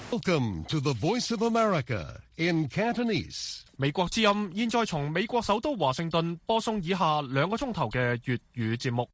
Welcome to the Voice of America in Cantonese. 美國之音現在從美國首都華盛頓播送以下2個鐘頭嘅粵語節目。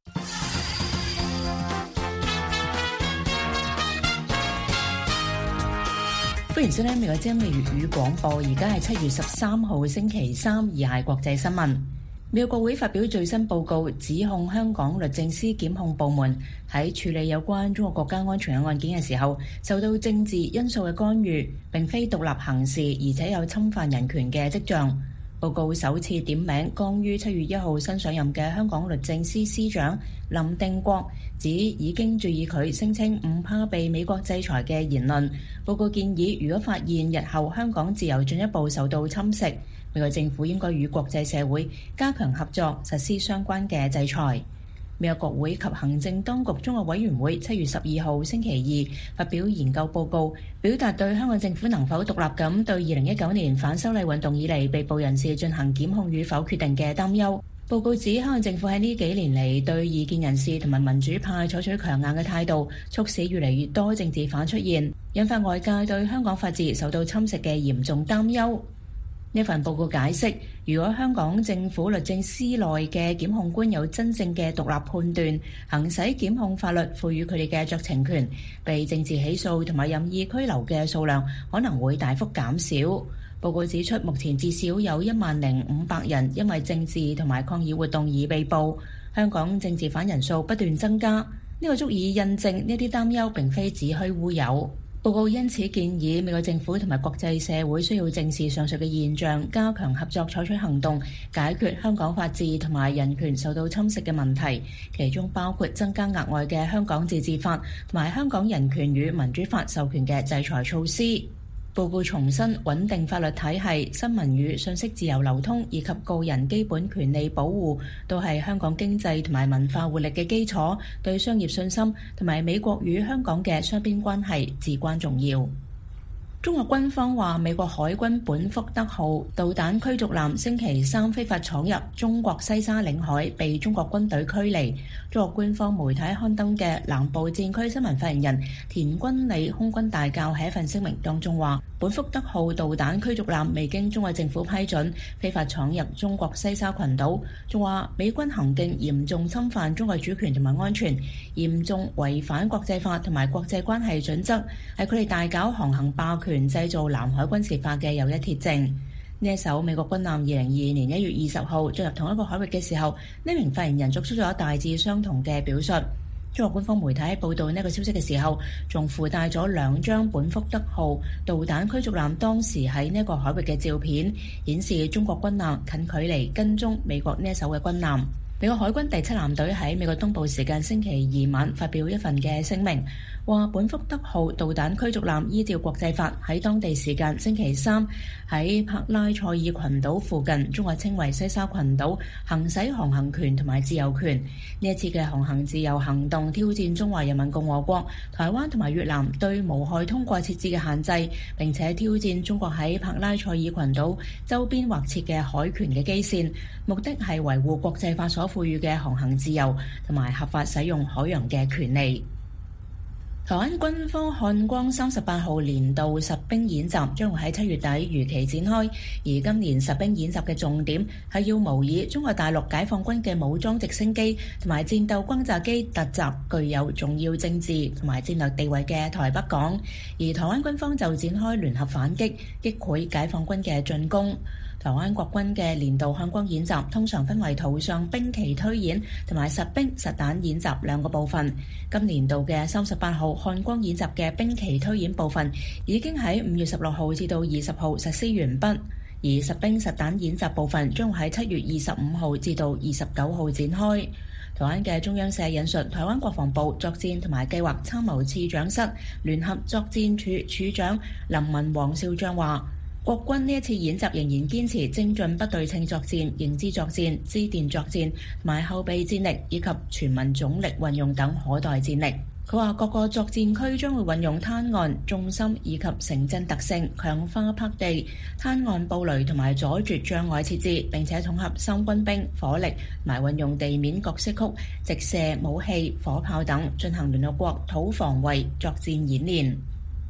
歡迎收聽美國之音嘅粵語廣播，而家係7月13號星期三，以下係國際新聞。美國國會發表最新報告，指控香港律政司檢控部門喺處理有關中國國家安全嘅案件嘅時候，受到政治因素嘅干預，並非獨立行事，而且有侵犯人權嘅跡象。報告首次點名剛於7月1號新上任嘅香港律政司司長林定國，指已經注意佢聲稱唔怕被美國制裁嘅言論。報告建議，如果發現日後香港自由進一步受到侵蝕，美國政府應該與國際社會加強合作，實施相關嘅制裁。美國國會及行政當局綜合委員會7月12號星期二發表研究報告，表達對香港政府能否獨立咁對2019年反修例運動以嚟被捕人士進行檢控與否決定嘅擔憂。報告指香港政府喺呢幾年嚟對異見人士同埋民主派採取強硬嘅態度，促使越嚟越多政治犯出現，引發外界對香港法治受到侵蝕嘅嚴重擔憂。呢份報告解釋，如果香港政府律政司內嘅檢控官有真正嘅獨立判斷，行使檢控法律賦予佢哋嘅酌情權，被政治起訴同埋任意拘留嘅數量可能會大幅減少。報告指出，目前至少有10500人因為政治同埋抗議活動而被捕，香港政治犯人數不斷增加，呢個足以印證呢啲擔憂並非子虛烏有。報告因此建議美國政府同埋國際社會需要正視上述嘅現象，加強合作，採取行動，解決香港法治同埋人權受到侵蝕嘅問題，其中包括增加額外嘅香港自治法同埋香港人權與民主法授權嘅制裁措施。報告重申，穩定法律體系、新聞與信息自由流通以及個人基本權利保護都係香港經濟同埋文化活力嘅基礎，對商業信心同埋美國與香港嘅雙邊關係至關重要。中國軍方話，美國海軍本福德號導彈驅逐艦星期三非法闖入中國西沙領海，被中國軍隊驅離。中國官方媒體刊登嘅南部戰區新聞發言人田軍理空軍大校喺一份聲明當中話，本福德號導彈驅逐艦未經中國政府批准，非法闖入中國西沙群島，仲話美軍行徑嚴重侵犯中國主權同埋安全，嚴重違反國際法同埋國際關係準則，係佢哋大搞航行霸權、製造南海軍事化嘅又一鐵證。呢一艘美國軍艦2022年1月20號進入同一個海域嘅時候，呢名發言人作出咗大致相同嘅表述。中國官方媒體喺報道呢個消息嘅時候，仲附帶咗2張本福德號導彈驅逐艦當時喺呢個海域嘅照片，顯示中國軍艦近距離跟蹤美國呢一艘嘅軍艦。美國海軍第7艦隊喺美國東部時間星期2晚發表一份嘅聲明，話本福德號導彈驅逐艦依照國際法喺當地時間星期三喺帕拉塞爾群島附近，中國稱為西沙群島，行使航行權同埋自由權。呢一次嘅航行自由行動挑戰中華人民共和國、台灣同埋越南對無害通過設置嘅限制，並且挑戰中國喺帕拉塞爾群島周邊劃設嘅海權嘅基線，目的係維護國際法所賦予嘅航行自由同埋合法使用海洋嘅權利。台灣軍方漢光38號年度實兵演習將會喺7月底如期展開，而今年實兵演習嘅重點係要模擬中國大陸解放軍嘅武裝直升機同埋戰鬥轟炸機突襲具有重要政治同埋戰略地位嘅台北港，而台灣軍方就展開聯合反擊，擊潰解放軍嘅進攻。台灣國軍嘅年度漢光演習通常分為圖上兵棋推演同埋實兵實彈演習2個部分。今年度嘅38號漢光演習嘅兵棋推演部分已經喺5月16號至到20號實施完畢，而實兵實彈演習部分將喺7月25號至到29號展開。台灣嘅中央社引述台灣國防部作戰同埋計劃參謀次長室聯合作戰處處長林文王少將話，國軍呢一次演習仍然堅持精進不對稱作戰、認知作戰、支電作戰同埋後備戰力以及全民總力運用等可待戰力。佢話各個作戰區將會運用灘岸、重心以及城鎮特性，強化泊地、灘岸布雷同埋阻絕障礙設置，並且統合三軍兵火力同埋運用地面各式曲、直射武器、火炮等進行聯合國土防衛作戰演練。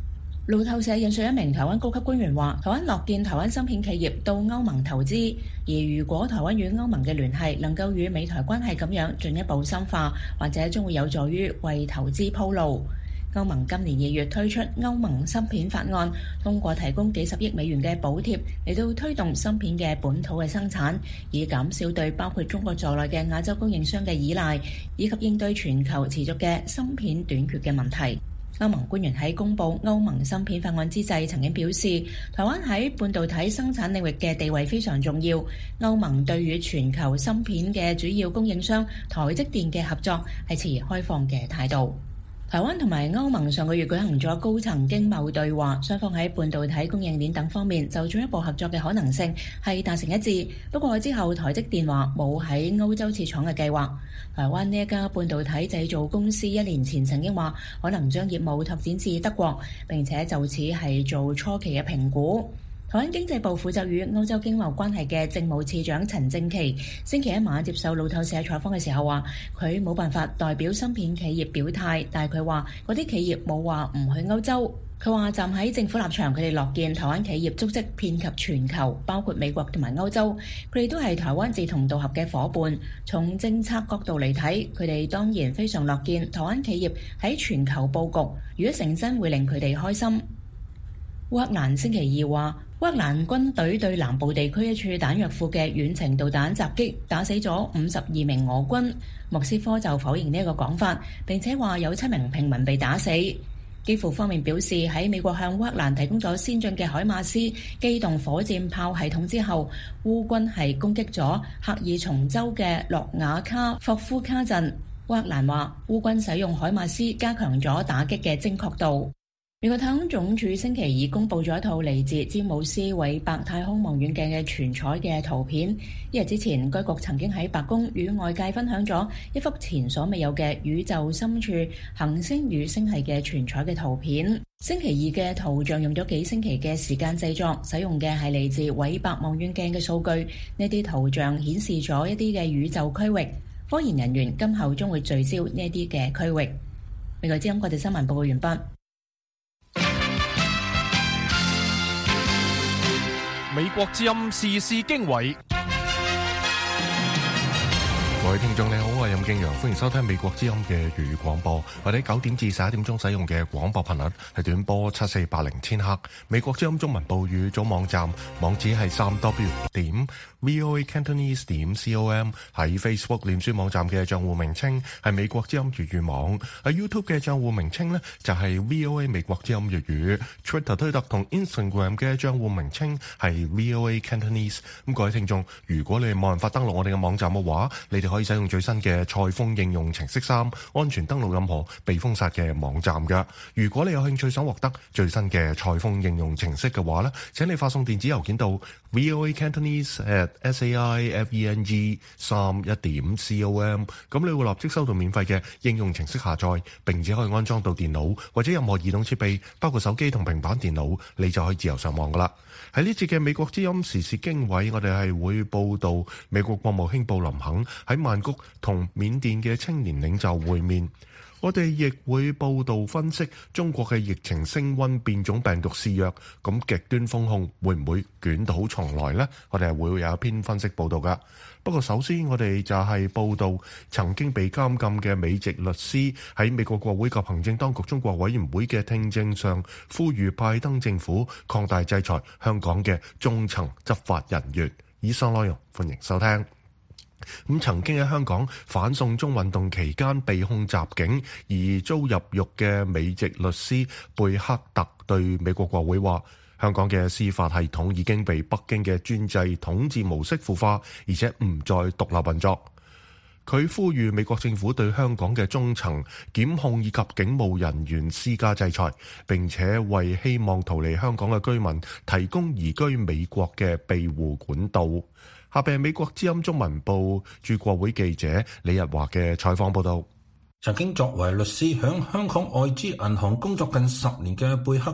路透社引述一名台灣高級官員話，台灣樂見台灣芯片企業到歐盟投資，而如果台灣與歐盟嘅聯繫能夠與美台關係咁樣進一步深化，或者將會有助於為投資鋪路。歐盟今年2月推出歐盟芯片法案，通過提供幾十億美元嘅補貼嚟到推動芯片嘅本土嘅生產，以減少對包括中國在內嘅亞洲供應商嘅依賴，以及應對全球持續嘅芯片短缺嘅問題。歐盟官員喺公布歐盟芯片法案之際曾經表示，台灣喺半導體生產領域嘅地位非常重要。歐盟對於全球芯片嘅主要供應商台積電嘅合作係持開放嘅態度。台灣同埋歐盟上個月舉行咗高層經貿對話，雙方喺半導體供應鏈等方面就進一步合作嘅可能性係達成一致。不過之後台積電話冇喺歐洲設廠嘅計劃。台灣呢一家半導體製造公司1年前曾經話可能將業務拓展至德國，並且就此係做初期嘅評估。台灣經濟部負責與歐洲經貿關係嘅政務次長陳正奇星期一晚接受路透社採訪嘅時候話，佢冇辦法代表芯片企業表態，但係佢話嗰啲企業冇話唔去歐洲。佢話站喺政府立場，佢哋樂見台灣企業足跡遍及全球，包括美國同埋歐洲，佢哋都係台灣志同道合嘅夥伴。從政策角度嚟睇，佢哋當然非常樂見台灣企業喺全球佈局，如果成真會令佢哋開心。烏克蘭星期二話，烏克蘭軍隊對南部地區一處彈藥庫嘅遠程導彈襲擊，打死咗52名俄軍。莫斯科就否認呢一個講法，並且話有7名平民被打死。基輔方面表示，喺美國向烏克蘭提供咗先進嘅海馬斯機動火箭炮系統之後，烏軍係攻擊咗赫爾松州嘅諾瓦卡霍夫卡鎮。烏克蘭話，烏軍使用海馬斯加強咗打擊嘅精確度。美國太空總署星期二公佈咗一套嚟自詹姆斯韋伯太空望遠鏡嘅全彩嘅圖片。一日之前，該局曾經喺白宮與外界分享咗一幅前所未有嘅宇宙深處行星與星系嘅全彩嘅圖片。星期二嘅圖像用咗幾星期嘅時間製作，使用嘅係嚟自韋伯望遠鏡嘅數據。呢啲圖像顯示咗一啲嘅宇宙區域。科研人員今後將會聚焦呢啲嘅區域。美國之音國際新聞報告完畢。 美國之音時事經緯， 各位聽眾你好，我係任敬陽，歡迎收聽美國之音嘅粵語廣播。或者9點至11點鐘使用嘅廣播頻率係短波7480千赫。美國之音中文部語組網站網址係3w.voacantonese.com。喺 Facebook 臉書網站嘅賬戶名稱係美國之音粵語網。喺 YouTube 嘅賬戶名稱呢就係 VOA 美國之音粵語。Twitter 推特同 Instagram 嘅賬戶名稱係 VOA Cantonese。咁各位聽眾，如果你冇辦法登錄我哋嘅網站嘅話，你哋可以使用最新嘅賽風應用程式3，安全登錄任何被封殺嘅網站㗎。如果你有興趣想獲得最新嘅賽風應用程式嘅話呢，請你發送電子郵件到 voacantonese@saiveng31.com， 咁你會立即收到免費嘅應用程式下載，並且可以安裝到電腦或者任何移動設備，包括手機同平板電腦，你就可以自由上網㗎啦。喺呢節嘅美國之音時事經緯，我哋係會報道美國國務卿布林肯喺曼谷同緬甸嘅青年領袖會面。我哋亦會報道分析中國嘅疫情升溫，變種病毒肆虐，咁極端封控會唔會捲土重來呢？我哋係會有一篇分析報道㗎。不過首先我哋就係報道曾經被監禁嘅美籍律師喺美國國會及行政當局中國委員會嘅聽證上，呼籲拜登政府擴大制裁香港嘅中層執法人員。以上內容歡迎收聽。曾經喺香港反送中運動期間被控襲警而遭入獄嘅美籍律師貝克特對美國國會話，香港嘅司法系統已經被北京嘅專制統治模式腐化，而且唔再獨立運作。佢呼籲美國政府對香港嘅中層檢控以及警務人員施加制裁，並且為希望逃離香港嘅居民提供移居美國嘅庇護管道。下邊係美國之音中文部駐國會記者李日華嘅採訪報道。 曾經作為律師響香港外資銀行工作近10年嘅貝克特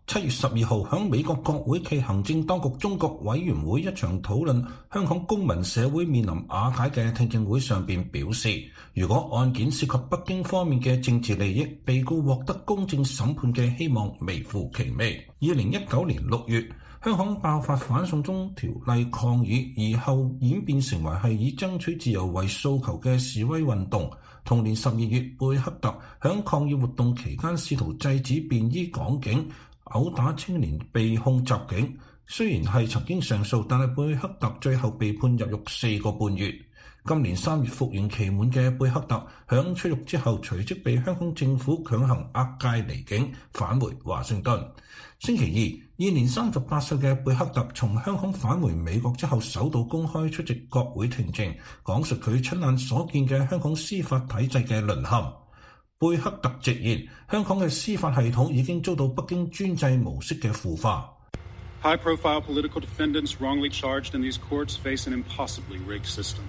7月12號喺美國國會暨行政當局中國委員會一場討論香港公民社會面臨瓦解嘅聽證會上邊表示，如果案件涉及北京方面嘅政治利益，被告獲得公正審判嘅希望微乎其微。2019年6月，香港爆發反送中條例抗議，而後演變成為係以爭取自由為訴求嘅示威運動。同年12月，貝克特響抗議活動期間試圖制止便衣港警毆打青年，被控襲警。雖然係曾經上訴，但係貝克特最後被判入獄4個半月。今年3月服刑期滿嘅貝克特響出獄之後，隨即被香港政府強行押解離境，返回華盛頓。星期二，現年38歲嘅貝克特從香港返回美國之後，首度公開出席國會聽證，講述佢親眼所見嘅香港司法體制嘅淪陷。貝克特直言，香港嘅司法系統已經遭到北京專制模式嘅腐化。 High-profile political defendants wrongly charged in these courts face an impossibly rigged system.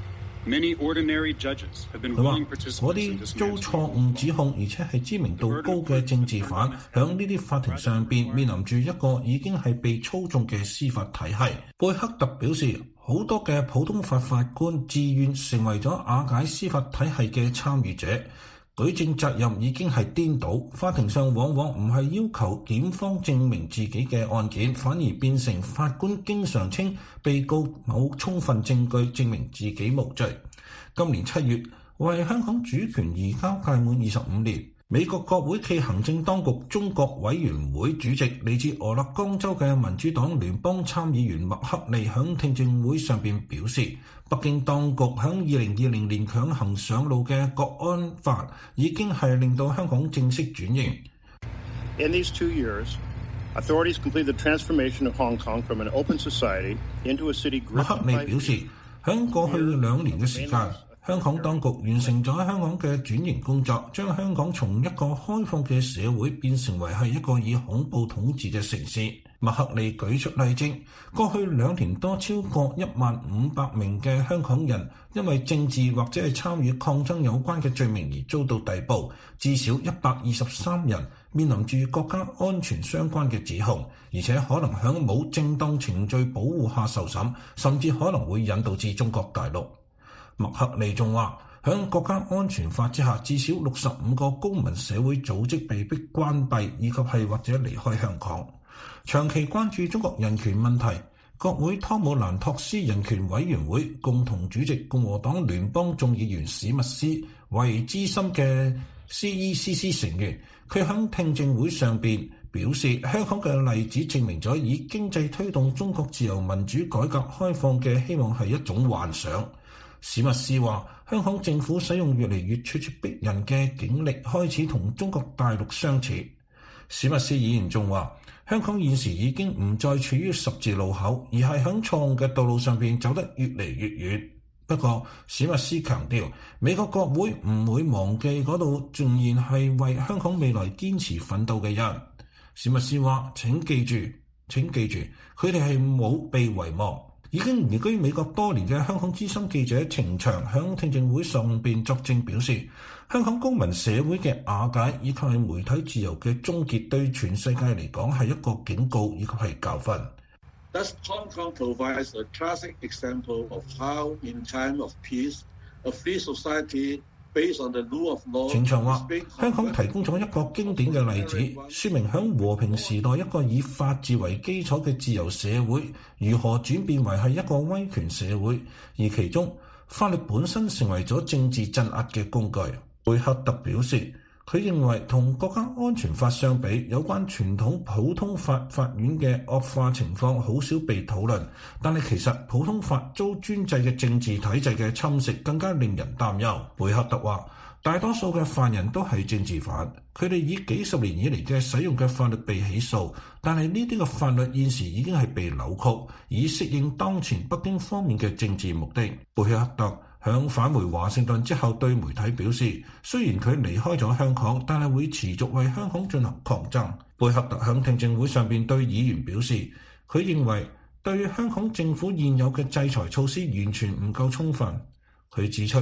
Many ordinary judges have been willing participants in this. 嗰啲遭錯誤指控而且係知名度高嘅政治犯，響呢啲法庭上邊面臨住一個已經係被操縱嘅司法體系。貝克特表示，好多嘅普通法法官自願成為咗瓦解司法體系嘅參與者。舉證責任已經係顛倒，法庭上往往唔係要求檢方證明自己嘅案件，反而變成法官經常稱被告冇充分證據證明自己無罪。今年7月，為香港主權移交屆滿25年，美國國會暨行政當局中國委員會主席嚟自俄勒岡州嘅民主黨聯邦參議員麥克利響聽證會上邊表示，北京當局響2020年強行上路嘅國安法已經係令到香港正式轉型。 In these 2 years, authorities completed the transformation of Hong Kong from an open society into a city. 麥克利表示，響過去2年嘅時間，香港當局完成咗香港嘅轉型工作，將香港從一個開放嘅社會變成為係一個以恐怖統治嘅城市。麥克利舉出例證，過去2年多超過15000名嘅香港人因為政治或者係參與抗爭有關嘅罪名而遭到逮捕，至少123人面臨住國家安全相關嘅指控，而且可能響冇正當程序保護下受審，甚至可能會引渡至中國大陸。麥克利仲話，響國家安全法之下，至少65個公民社會組織被迫關閉，以及係或者離開香港。長期關注中國人權問題，國會湯姆蘭托斯人權委員會共同主席共和黨聯邦眾議員史密斯為資深嘅 CECC 成員，佢喺聽證會上邊表示，香港嘅例子證明咗以經濟推動中國自由民主改革開放嘅希望係一種幻想。史密斯話，香港政府使用越嚟越咄咄逼人嘅警力，開始同中國大陸相似。史密斯議員仲話，香港現時已經唔再處於十字路口，而係響錯誤嘅道路上邊走得越嚟越遠。不過，史密斯強調，美國國會唔會忘記嗰度仍然係為香港未來堅持奮鬥嘅人。史密斯話，請記住，佢哋係冇被遺忘。已經移居美國多年嘅香港資深記者程翔響聽證會上邊作證表示，香港公民社會嘅瓦解以及係媒體自由嘅終結，對全世界嚟講係一個警告以及係教訓。 Thus, Hong Kong provides a classic example of how, in time of peace, a free society based on the rule of law. 程翔話，香港提供咗一個經典嘅例子，説明響和平時代一個以法治為基礎嘅自由社會，如何轉變為係一個威權社會，而其中法律本身成為咗政治鎮壓嘅工具。貝克特表示，佢認為同國家安全法相比，有關傳統普通法法院嘅惡化情況好少被討論，但係其實普通法遭專制嘅政治體制嘅侵蝕更加令人擔憂。貝克特話，大多數嘅犯人都係政治犯，佢哋以幾十年以嚟嘅使用嘅法律被起訴，但係呢啲嘅法律現時已經係被扭曲，以適應當前北京方面嘅政治目的。貝克特響返回華盛頓之後對媒體表示，雖然佢離開咗香港，但係會持續為香港進行抗爭。貝克特響聽證會上邊對議員表示，佢認為對香港政府現有嘅制裁措施完全唔夠充分。佢指出，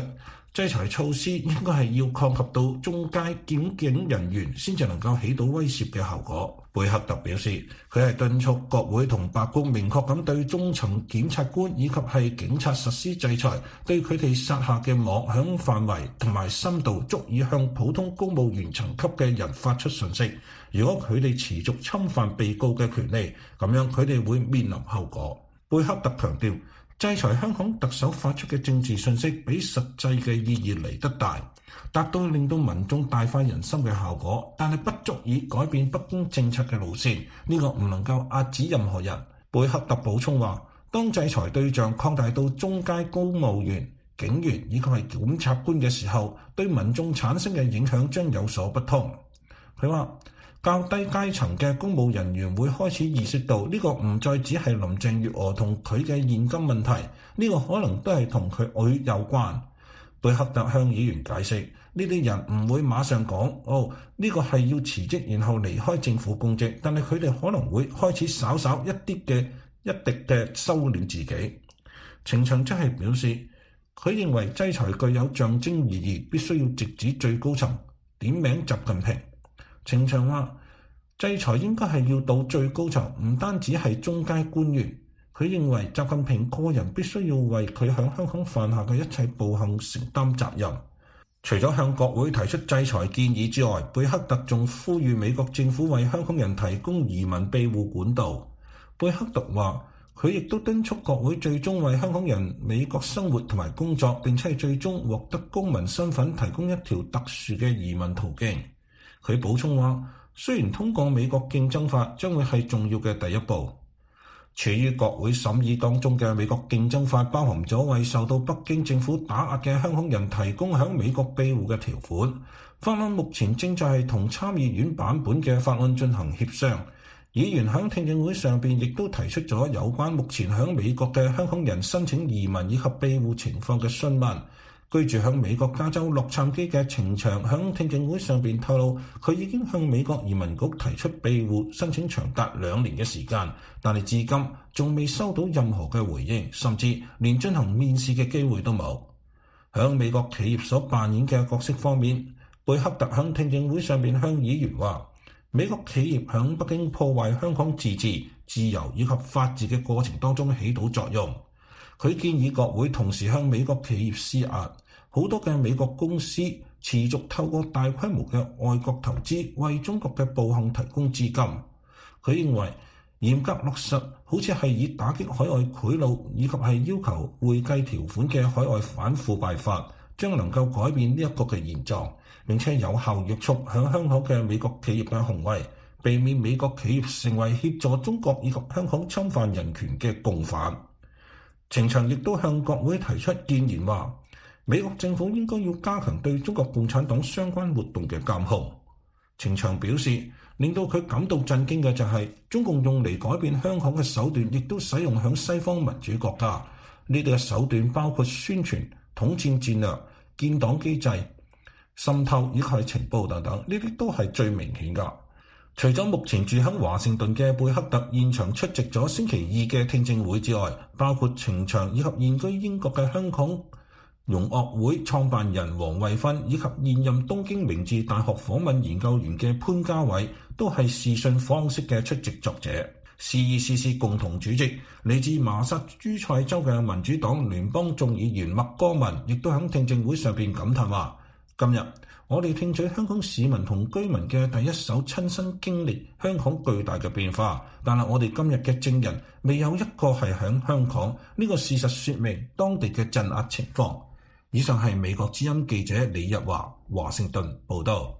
制裁措施應該係要擴及到中階檢警人員先至能夠起到威懾嘅效果。貝克特表示，佢係敦促國會同白宮明確咁對中層檢察官以及係警察實施制裁，對佢哋撒下嘅網響範圍同埋深度足以向普通公務員層級嘅人發出訊息。如果佢哋持續侵犯被告嘅權利，咁樣佢哋會面臨後果。貝克特強調，制裁香港特首發出嘅政治訊息比實際嘅意義嚟得大，達到令到民眾大快人心嘅效果，但係不足以改變北京政策嘅路線，呢個唔能夠壓止任何人。貝克特補充話，當制裁對象擴大到中階公務員、警員以及係檢察官嘅時候，對民眾產生嘅影響將有所不同。佢話，較低階層嘅公務人員會開始意識到呢個唔再只係林鄭月娥同佢嘅現金問題，呢個可能都係同佢有關。貝克特向議員解釋，呢啲人唔會馬上講，呢個係要辭職然後離開政府公職，但係佢哋可能會開始稍稍一滴嘅收斂自己。程翔則係表示，佢認為制裁具有象徵意義，必須要直指最高層，點名習近平。程翔話，制裁應該係要到最高層，唔單止係中階官員。佢認為習近平個人必須要為佢喺香港犯下嘅一切暴行承擔責任。除咗向國會提出制裁建議之外，貝克特仲呼籲美國政府為香港人提供移民庇護管道。貝克特話，佢亦都敦促國會最終為香港人美國生活同埋工作，並且係最終獲得公民身份提供一條特殊嘅移民途徑。佢補充話，雖然通過美國競爭法將會係重要嘅第一步，處於國會審議當中嘅美國競爭法包含咗為受到北京政府打壓嘅香港人提供響美國庇護嘅條款。法案目前正在係同參議院版本嘅法案進行協商。議員響聽證會上邊亦都提出咗有關目前響美國嘅香港人申請移民以及庇護情況嘅詢問。居住響美國加州洛杉磯嘅程翔響聽證會上邊透露，佢已經向美國移民局提出庇護申請長達2年嘅時間，但係至今仲未收到任何嘅回應，甚至連進行面試嘅機會都冇。響美國企業所扮演嘅角色方面，貝克特響聽證會上邊向議員話，美國企業響北京破壞香港自治、自由以及法治嘅過程當中起到作用。佢建議國會同時向美國企業施壓。好多嘅美國公司持續透過大規模嘅外國投資為中國嘅暴行提供資金。佢認為嚴格落實好似係以打擊海外賄賂以及係要求會計條款嘅海外反腐敗法，將能夠改變呢一個嘅現狀，並且有效約束響香港嘅美國企業嘅行為，避免美國企業成為協助中國以及香港侵犯人權嘅共犯。程翔亦都向國會提出建言話，美國政府應該要加強對中國共產黨相關活動嘅監控。程翔表示，令到佢感到震驚嘅就係中共用嚟改變香港嘅手段，亦都使用響西方民主國家。呢啲嘅手段包括宣傳、統戰戰略、建黨機制、滲透以及係情報等等，呢啲都係最明顯㗎。除咗目前住喺華盛頓嘅貝克特現場出席咗星期二嘅聽證會之外，包括程翔以及現居英國嘅香港融樂會創辦人黃惠芬以及現任東京明治大學訪問研究員嘅潘家偉，都係視訊方式嘅出席作者。CECC 共同主席嚟自麻薩諸塞州嘅民主黨聯邦眾議員麥歌文，亦都喺聽證會上邊感嘆話：今日我哋聽取香港市民同居民嘅第一手親身經歷香港巨大嘅變化，但係我哋今日嘅證人未有一個係喺香港，呢個事實說明當地嘅鎮壓情況。以上係美國之音記者李日華華盛頓報道。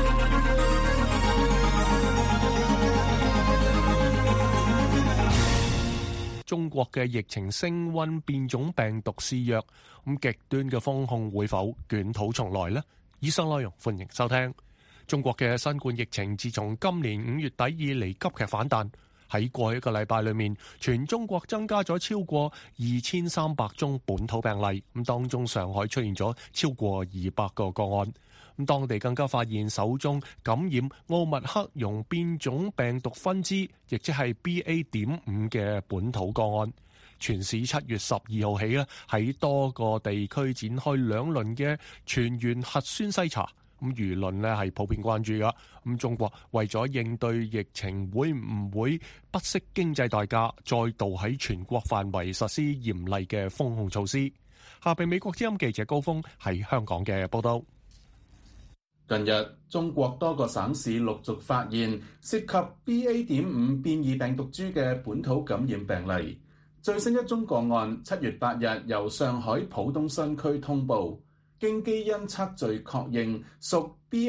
中國嘅疫情升溫，變種病毒肆虐，咁極端嘅封控會否捲土重來呢？以上內容歡迎收聽。中國嘅新冠疫情自從今年5月底以嚟急劇反彈，喺過去一個禮拜裏面，全中國增加咗超過2300宗本土病例，咁當中上海出現咗超過200個個案，咁當地更加發現首宗感染奧密克戎變種病毒分支，亦即係 BA.5 嘅本土個案。 全市7月12號起咧，喺多個地區展開2輪嘅全員核酸篩查。咁輿論咧係普遍關注噶。咁中國為咗應對疫情，會唔會不惜經濟代價，再度喺全國範圍實施嚴厲嘅封控措施？下邊美國之音記者高峰喺香港嘅報道。 近日，中國多個省市陸續發現涉及 BA.5 變異病毒株嘅本土感染病例。最新一宗個案7月8日由上海浦東新區通報，經基因測序確認屬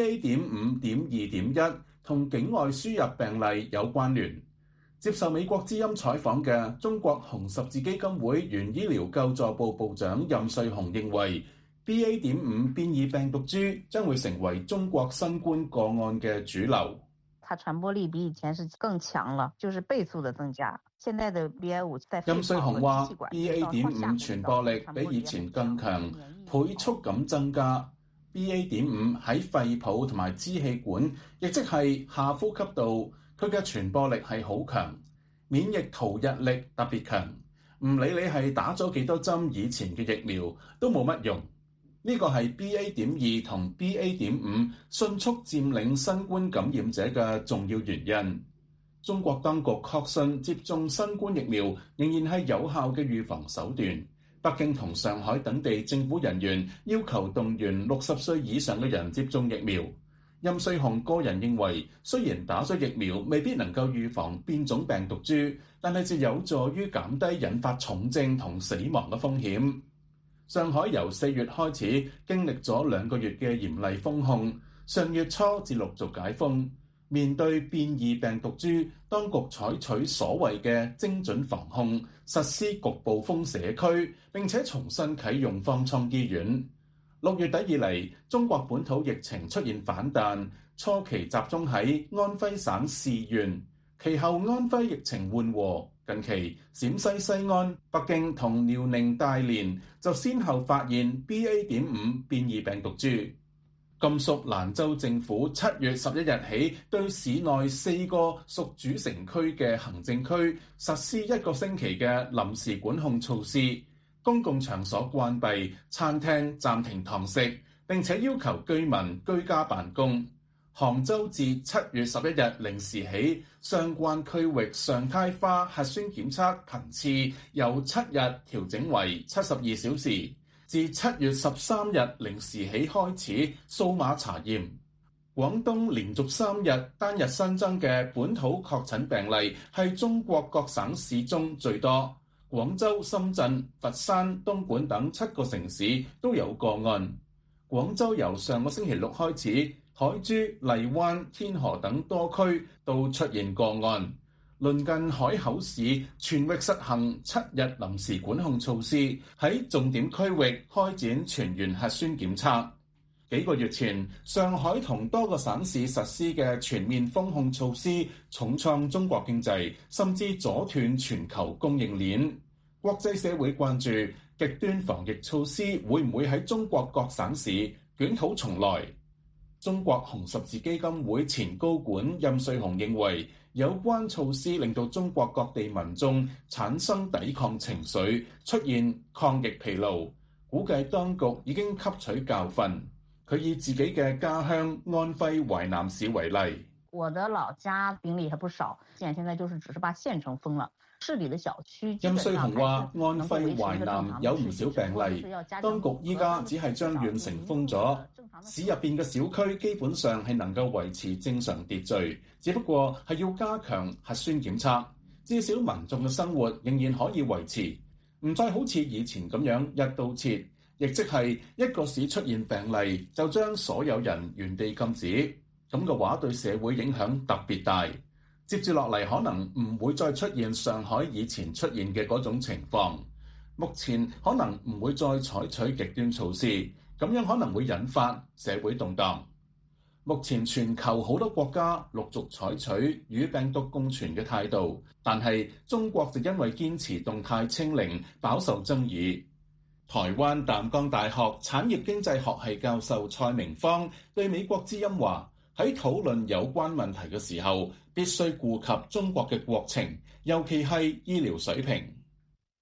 BA.5.2.1，同境外輸入病例有關聯。接受美國之音採訪嘅中國紅十字基金會原醫療救助部部長任瑞紅認為，BA.5 變異病毒株將會成為中國新冠個案嘅主流。 它傳播力比以前是更強了，就是倍數的增加。現在的 BA.5 在任瑞紅話 BA.5 傳播力比以前更強，倍速咁增加。BA.5 喺肺泡同埋支氣管，亦即係下呼吸道，佢嘅傳播力係好強，免疫逃逸力特別強。唔理你係打咗幾多針以前嘅疫苗，都冇乜用。呢個係 BA.2 同 BA.5 迅速佔領新冠感染者嘅重要原因。中國當局確信接種新冠疫苗仍然係有效嘅預防手段。北京同上海等地政府人員要求動員60歲以上嘅人接種疫苗。任瑞紅個人認為，雖然打咗疫苗未必能夠預防變種病毒株，但係就有助於減低引發重症同死亡嘅風險。上海由4月開始經歷咗2個月嘅嚴厲封控，上月初至陸續解封。面對變異病毒株，當局採取所謂嘅精準防控，實施局部封社區，並且重新啟用方艙醫院。6月底以嚟，中國本土疫情出現反彈，初期集中喺安徽省泗縣，其後安徽疫情緩和。近期，陝西西安、北京同遼寧大連就先後發現 BA.5 變異病毒株。甘肅蘭州政府7月11日起對市內4個屬主城區嘅行政區實施1個星期嘅臨時管控措施，公共場所關閉，餐廳暫停堂食，並且要求居民居家辦公。杭州自7月11日零時起，相關區域常態化核酸檢測頻次由7日調整為72小時。自7月13日零時起開始數碼查驗。廣東連續3日單日新增嘅本土確診病例係中國各省市中最多，廣州、深圳、佛山、東莞等7個城市都有個案。廣州由上個星期6開始，海珠、荔灣、天河等多區都出現個案。鄰近海口市全域實行7日臨時管控措施，喺重點區域開展全員核酸檢測。幾個月前，上海同多個省市實施嘅全面封控措施，重創中國經濟，甚至阻斷全球供應鏈。國際社會關注極端防疫措施會唔會喺中國各省市捲土重來。中國紅十字基金會前高管任瑞紅認為，有關措施令到中國各地民眾產生抵抗情緒，出現抗疫疲勞，估計當局已經吸取教訓。佢以自己嘅家鄉安徽淮南市為例， 我的老家病例還不少，現在就是只是把縣城封了，市裏的小區。 任瑞紅話：安徽淮南有唔少病例，當局依家只係將縣城封咗，市入邊嘅小區基本上係能夠維持正常秩序，只不過係要加強核酸檢測，至少民眾嘅生活仍然可以維持，唔再好似以前咁樣一刀切。亦即係一個市出現病例，就將所有人原地禁止，咁嘅話對社會影響特別大。接住落嚟可能唔會再出現上海以前出現嘅嗰種情況，目前可能唔會再採取極端措施，咁樣可能會引發社會動盪。目前全球好多國家陸續採取與病毒共存嘅態度，但係中國就因為堅持動態清零，飽受爭議。台灣淡江大學產業經濟學系教授蔡明芳對美國之音話：喺討論有關問題嘅時候，必須顧及中國嘅國情，尤其係醫療水平。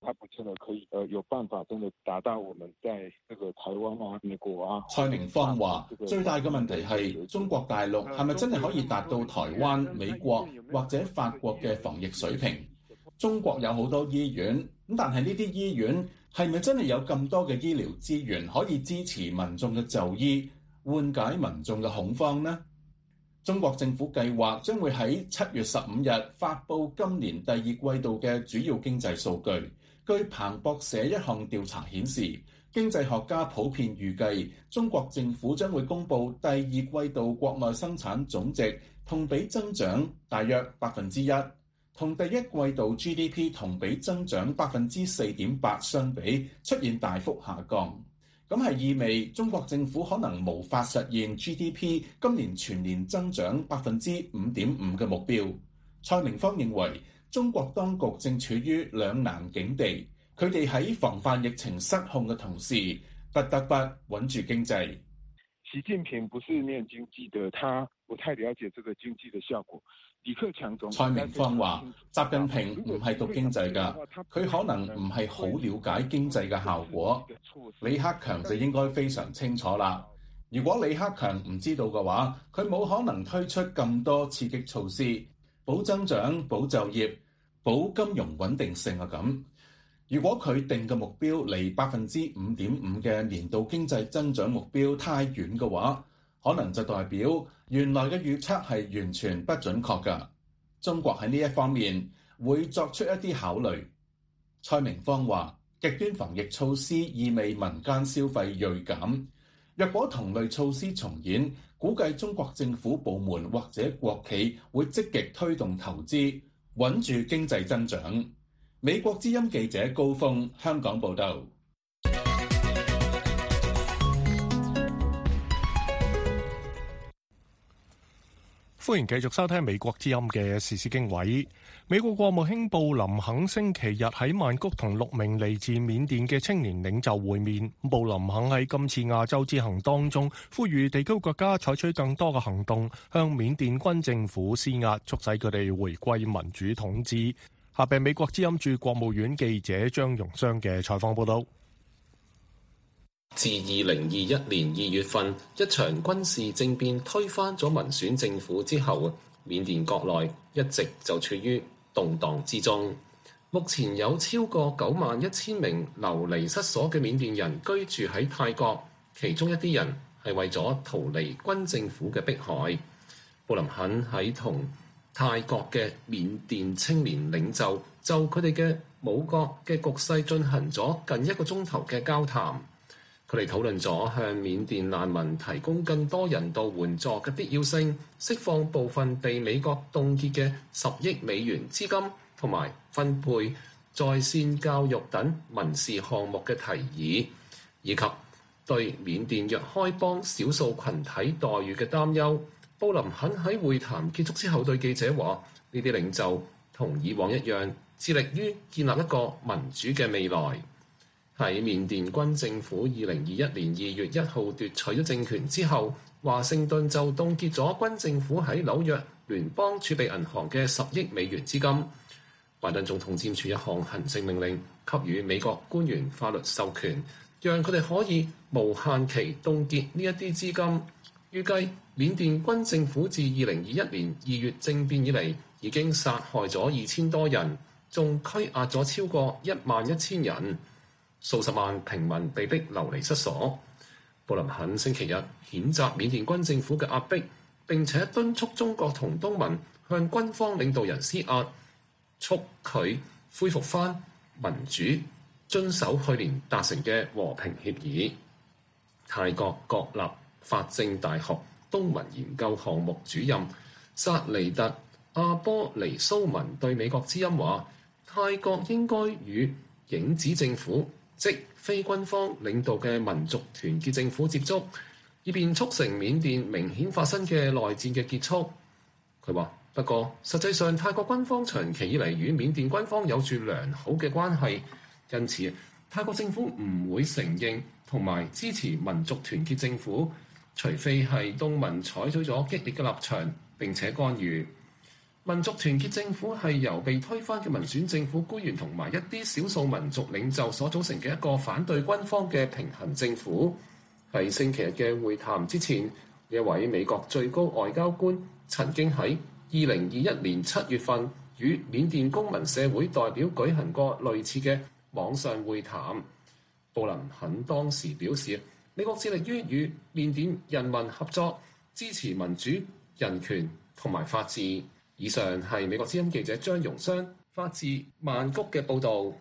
它不真的可以有辦法真的達到我們在這個台灣啊、美國啊。 蔡明芳話：最大嘅問題係中國大陸係咪真係可以達到台灣、美國或者法國嘅防疫水平？中國有好多醫院，咁但係呢啲醫院係咪真係有咁多嘅醫療資源可以支持民眾嘅就醫，緩解民眾嘅恐慌呢？中國政府計劃將會喺7月15日發布今年第二季度嘅主要經濟數據。據彭博社一項調查顯示，經濟學家普遍預計中國政府將會公布第二季度國內生產總值同比增長大約1%，同第一季度 GDP 同比增長4.8%相比，出現大幅下降。咁係意味中國政府可能無法實現 GDP 今年全年增長5.5%嘅目標。蔡明芳認為，中國當局正處於兩難境地，佢哋喺防範疫情失控嘅同時，不得不穩住經濟。 習近平不是念經濟的，他不太了解這個經濟的效果。李克強總蔡明芳話：習近平唔係讀經濟㗎，佢可能唔係好了解經濟嘅效果。李克強就應該非常清楚啦。如果李克強唔知道嘅話，佢冇可能推出咁多刺激措施，保增長、保就業、保金融穩定性啊咁。如果佢定嘅目標離5.5%嘅年度經濟增長目標太遠嘅話，可能就代表原來嘅預測係完全不準確㗎。中國喺呢一方面會作出一啲考慮。蔡明芳話：極端防疫措施意味民間消費銳減。若果同類措施重演，估計中國政府部門或者國企會積極推動投資，穩住經濟增長。美國之音記者高峰香港報導。 歡迎繼續收聽美國之音嘅時事經緯。美國國務卿布林肯星期日喺曼谷同6名嚟自緬甸嘅青年領袖會面。布林肯喺今次亞洲之行當中，呼籲地區國家採取更多嘅行動，向緬甸軍政府施壓，促使佢哋回歸民主統治。下邊美國之音駐國務院記者張榮湘嘅採訪報道。 自2021年2月份一場軍事政變推翻咗民選政府之後，緬甸國內一直就處於動盪之中。目前有超過91000名流離失所嘅緬甸人居住喺泰國，其中一啲人係為咗逃離軍政府嘅迫害。布林肯喺同泰國嘅緬甸青年領袖就佢哋嘅母國嘅局勢進行咗近1個鐘頭嘅交談。佢哋討論咗向緬甸難民提供更多人道援助嘅必要性，釋放部分被美國凍結嘅10億美元資金，同埋分配在線教育等民事項目嘅提議，以及對緬甸若開邦少數群體待遇嘅擔憂。布林肯喺會談結束之後對記者話：呢啲領袖同以往一樣，致力於建立一個民主嘅未來。喺緬甸軍政府2021年2月1號奪取咗政權之後，華盛頓就凍結咗軍政府喺紐約聯邦儲備銀行嘅10億美元資金。拜登總統簽署一項行政命令，給予美國官員法律授權，讓佢哋可以無限期凍結呢一啲資金。預計緬甸軍政府自2021年2月政變以嚟，已經殺害咗2000多人，仲拘押咗超過11000人。數十萬平民被逼流離失所。布林肯星期日譴責緬甸軍政府嘅壓迫，並且敦促中國同東盟向軍方領導人施壓，促佢恢復翻民主，遵守去年達成嘅和平協議。泰國國立法政大學東盟研究項目主任薩尼特阿波尼蘇文對美國之音話：泰國應該與影子政府，即非軍方領導嘅民族團結政府接觸，以便促成緬甸明顯發生嘅內戰嘅結束。佢話：不過實際上泰國軍方長期以嚟與緬甸軍方有住良好嘅關係，因此泰國政府唔會承認同埋支持民族團結政府，除非係東盟採取咗激烈嘅立場並且干預。 民族團結政府係由被推翻嘅民選政府官員同埋一啲少數民族領袖所組成嘅一個反對軍方嘅平衡政府。喺星期日嘅會談之前，一位美國最高外交官曾經喺2021年7月份與緬甸公民社會代表舉行過類似嘅網上會談。布林肯當時表示，美國致力於與緬甸人民合作，支持民主、人權同埋法治。以上係美國之音記者張容湘發自曼谷嘅報導。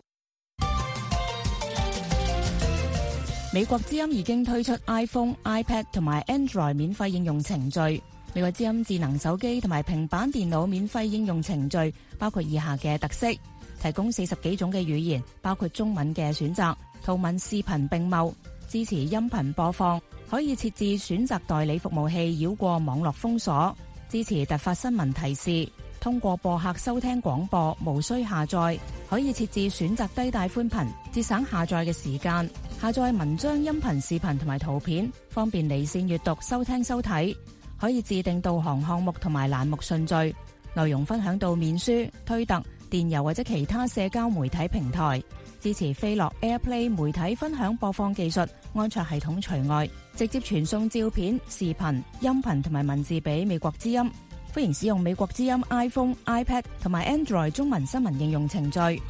美國之音已經推出 iPhone、iPad 同埋 Android 免費應用程序。美國之音智能手機同埋平板電腦免費應用程序包括以下嘅特色：提供40幾種嘅語言，包括中文嘅選擇，圖文視頻並茂，支持音頻播放，可以設置選擇代理服務器繞過網絡封鎖，支持突發新聞提示，通過播客收聽廣播，無需下載，可以設置選擇低帶寬頻，節省下載嘅時間，下載文章、音頻、視頻同埋圖片，方便離線閱讀、收聽收睇，可以自定導航項目同埋欄目順序，內容分享到面書、推特、電郵或者其他社交媒體平台，支持飛樂 AirPlay 媒體分享播放技術，安卓系統除外，直接傳送照片、視頻、音頻同埋文字俾美國之音。歡迎使用美國之音 iPhone、iPad 同埋 Android 中文新聞應用程序。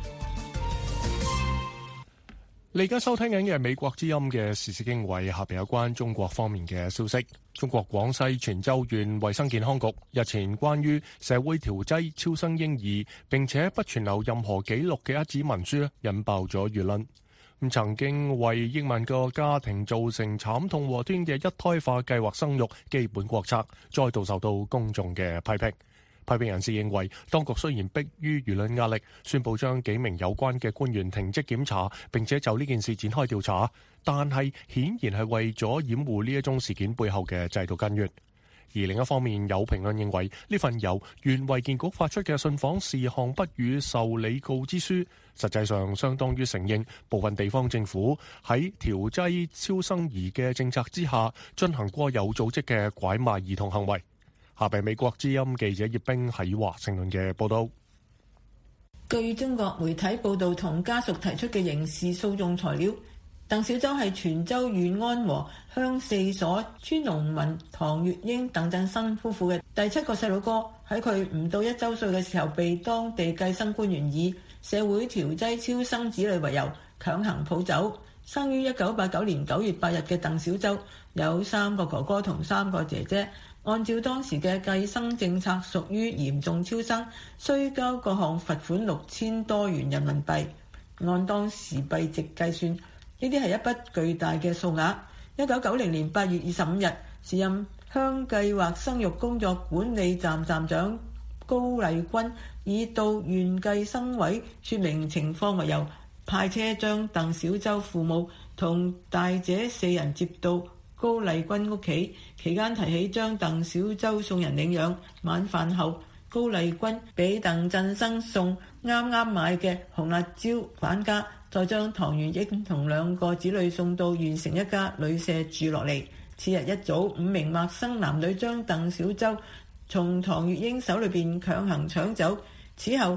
你而家收聽緊嘅係美國之音嘅時事經緯，下邊有關中國方面嘅消息。中國廣西全州縣衛生健康局日前關於社會調劑超生嬰兒並且不存留任何記錄嘅一紙文書引爆咗輿論。曾經為億萬個家庭造成慘痛禍端嘅一胎化計劃生育基本國策再度受到公眾嘅批評。批評人士認為，當局雖然迫於輿論壓力，宣布將幾名有關嘅官員停職檢查，並且就呢件事展開調查，但係顯然係為咗掩護呢一宗事件背後嘅制度根源。而另一方面，有評論認為呢份由原衛健局發出嘅信訪事項不予受理告知書，實際上相當於承認部分地方政府喺調劑超生兒嘅政策之下進行過有組織嘅拐賣兒童行為。下邊美國之音記者葉冰喺華盛頓嘅報道。 據中國媒體報道同家屬提出嘅刑事訴訟材料，鄧小舟係全州縣安和鄉4所村農民唐月英、鄧振生夫婦嘅第7個細佬哥，喺佢唔到1週歲嘅時候，被當地計生官員以社會調劑超生子女為由強行抱走。生於1989年9月8日嘅鄧小舟有3個哥哥同3個姐姐，按照當時嘅計生政策，屬於嚴重超生，需交各項罰款6000多元人民幣。按當時幣值計算，呢啲係一筆巨大嘅數額。1990年8月25日，時任鄉計劃生育工作管理站站長高麗君以到縣計生委說明情況為由，派車將鄧小舟父母同大姐4人接到高麗君屋企，期間提起將鄧小舟送人領養。晚飯後，高麗君俾鄧振生送啱啱買嘅紅辣椒返家，再將唐月英同2個子女送到縣城一家旅社住落嚟。次日一早，5名陌生男女將鄧小舟從唐月英手裏邊強行搶走。此後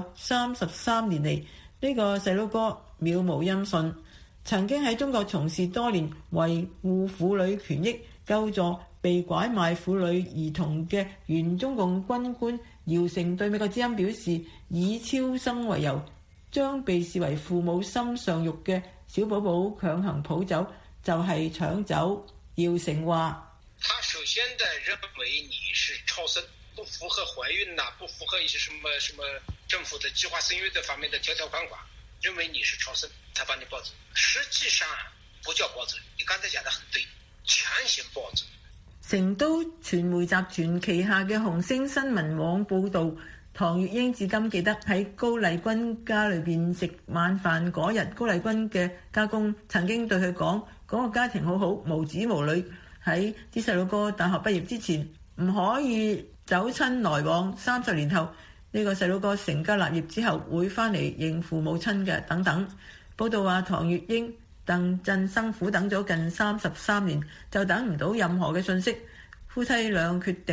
33年嚟，呢個細佬哥渺無音訊。曾經喺中國從事多年維護婦女權益、救助被拐賣婦女兒童嘅原中共軍官姚成對美國之音表示，以超生為由將被視為父母心上肉嘅小寶寶強行抱走，就係搶走。姚成話： 他首先的認為你是超生，不符合懷孕不符合一些什麼政府的計劃生育的方面的條條框框，認為你是超生，他把你抱走。實際上不叫抱走，你剛才講得很對，強行抱走。 成都傳媒集團旗下嘅紅星新聞網報導，唐月英至今記得喺高麗君家裏邊食晚飯嗰日，高麗君嘅家公曾經對佢講，嗰個家庭好好，無子無女，喺啲細佬哥大學畢業之前唔可以走親來往，30年後呢個細佬哥成家立業之後會翻嚟認父母親嘅等等。報道話，唐月英、鄧振生苦等咗近33年，就等唔到任何嘅信息。夫妻倆決定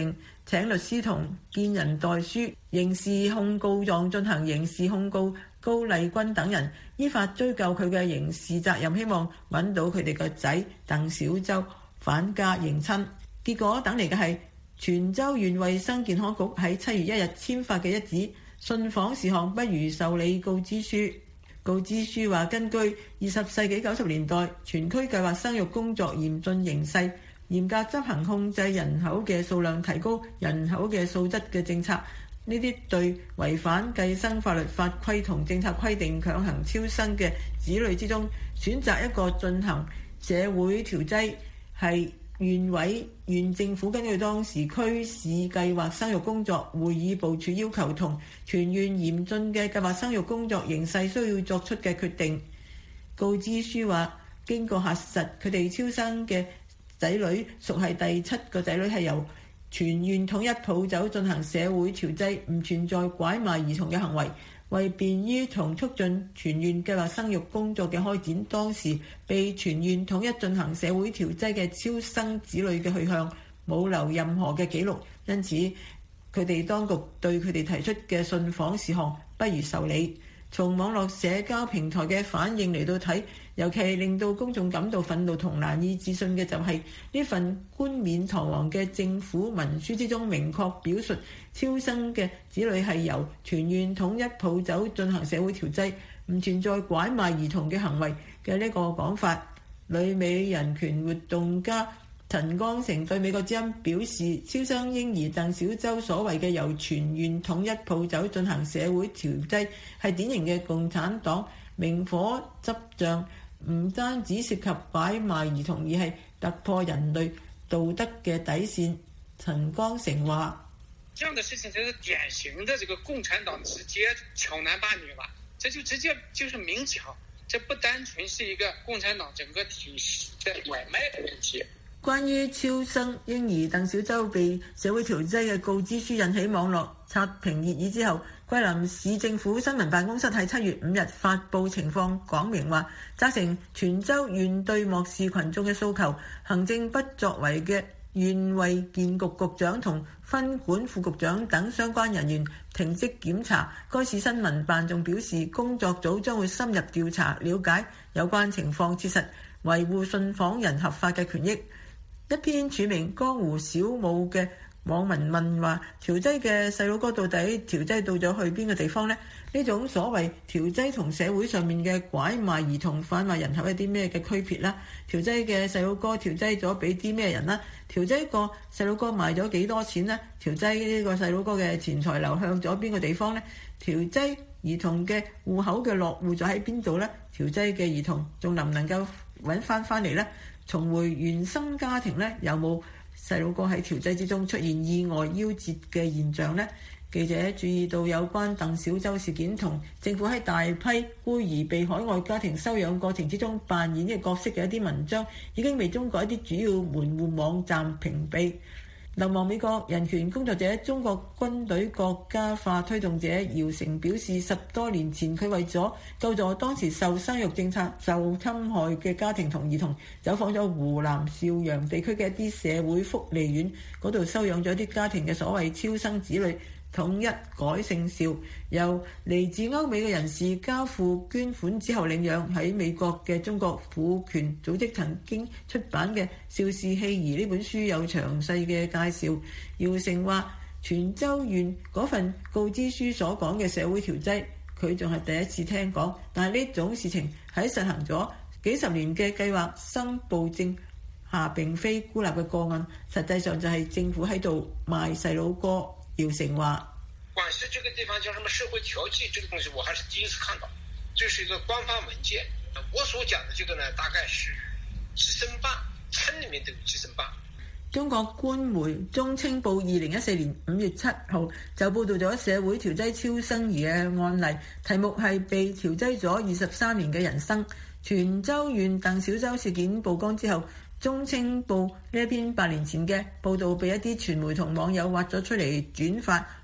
請律師同見人代書，刑事控告狀進行刑事控告高麗君等人，依法追究佢嘅刑事責任，希望揾到佢哋個仔鄧小舟返家認親。結果等嚟嘅係泉州縣衛生健康局喺7月1日簽發嘅一紙信訪事項不如受理告知書。告知書話，根據20世紀90年代全區計劃生育工作嚴峻形勢，嚴格執行控制人口嘅數量、提高人口嘅素質嘅政策，呢啲對違反計生法律法規同政策規定強行超生嘅子女之中，選擇一個進行社會調劑，係縣委縣政府根據當時區市計劃生育工作會議部署要求同全縣嚴峻嘅計劃生育工作形勢需要作出嘅決定。告知書話，經過核實，佢哋超生嘅仔女屬係第7個仔女，係由全縣統一抱走進行社會調劑，唔存在拐賣兒童嘅行為。為便於同促進全縣計劃生育工作嘅開展，當時被全縣統一進行社會調劑嘅超生子女嘅去向冇留任何嘅記錄，因此佢哋當局對佢哋提出嘅信訪事項不如受理。從網絡社交平台嘅反應嚟到睇，尤其令到公眾感到憤怒同難以置信嘅就係呢份冠冕堂皇嘅政府文書之中，明確表述超生嘅子女係由全縣統一抱走進行社會調劑，唔存在拐賣兒童嘅行為嘅呢個講法。旅美人權活動家陳光誠對美國之音表示，超生嬰兒鄧小舟所謂嘅由全縣統一抱走進行社會調劑，係典型嘅共產黨明火執仗，唔單止涉及拐賣兒童，而係突破人類道德嘅底線。陳光誠話： 這樣的事情就是典型的這個共產黨直接挑男霸女了，這就直接就是明搶，這不單純是一個共產黨整個體系在拐賣的問題。 關於超生嬰兒鄧小舟被社會調劑嘅告知書引起網絡刷屏熱議之後，桂林市政府新聞辦公室喺7月5日發布情況講明話，責成泉州縣對漠視群眾嘅訴求，行政不作為嘅縣衛健局局長同分管副局長等相關人員停職檢查。該市新聞辦仲表示，工作組將會深入調查，了解有關情況，切實維護信訪人合法嘅權益。一篇署名江湖小武嘅網民問話，調劑嘅細佬哥到底調劑到咗去邊個地方呢？呢種所謂調劑同社會上面嘅拐賣兒童販賣人口有啲咩嘅區別啦？調劑嘅細佬哥調劑咗俾啲咩人啦？調劑個細佬哥賣咗幾多錢呢？調劑呢個細佬哥嘅錢財流向咗邊個地方呢？調劑兒童嘅戶口嘅落戶咗喺邊度呢？調劑嘅兒童仲能唔能夠揾翻嚟呢？重回原生家庭呢？有冇細佬哥喺調劑之中出現意外夭折嘅現象呢？記者注意到有關鄧小舟事件同政府喺大批孤兒被海外家庭收養過程之中扮演嘅角色嘅一啲文章，已經被中國一啲主要門戶網站屏蔽。流亡美國人權工作者、中國軍隊國家化推動者姚成表示，10多年前佢為咗救助當時受生育政策受侵害嘅家庭同兒童，走訪咗湖南邵陽地區嘅一啲社會福利院，嗰度收養咗一啲家庭嘅所謂超生子女，統一改姓邵，由嚟自歐美嘅人士交付捐款之後領養。喺美國嘅中國婦權組織曾經出版嘅《邵氏棄兒》呢本書有詳細嘅介紹。姚成話，泉州縣嗰份告知書所講嘅社會調劑，佢仲係第一次聽講，但係呢種事情喺實行咗幾十年嘅計劃生暴政下並非孤立嘅個案，實際上就係政府喺度賣細佬哥。姚成話： 廣西這個地方叫什麼社會調劑，這個東西我還是第一次看到，這是一個官方文件。我所講的這個呢，大概是計生辦，村裏面都有計生辦。 中國官媒中青報2014年5月7號就報導咗社會調劑超生兒嘅案例，題目係被調劑咗23年嘅人生。泉州縣鄧小舟事件曝光之後，中青報呢一篇8年前嘅報導被一啲傳媒同網友挖咗出嚟轉發，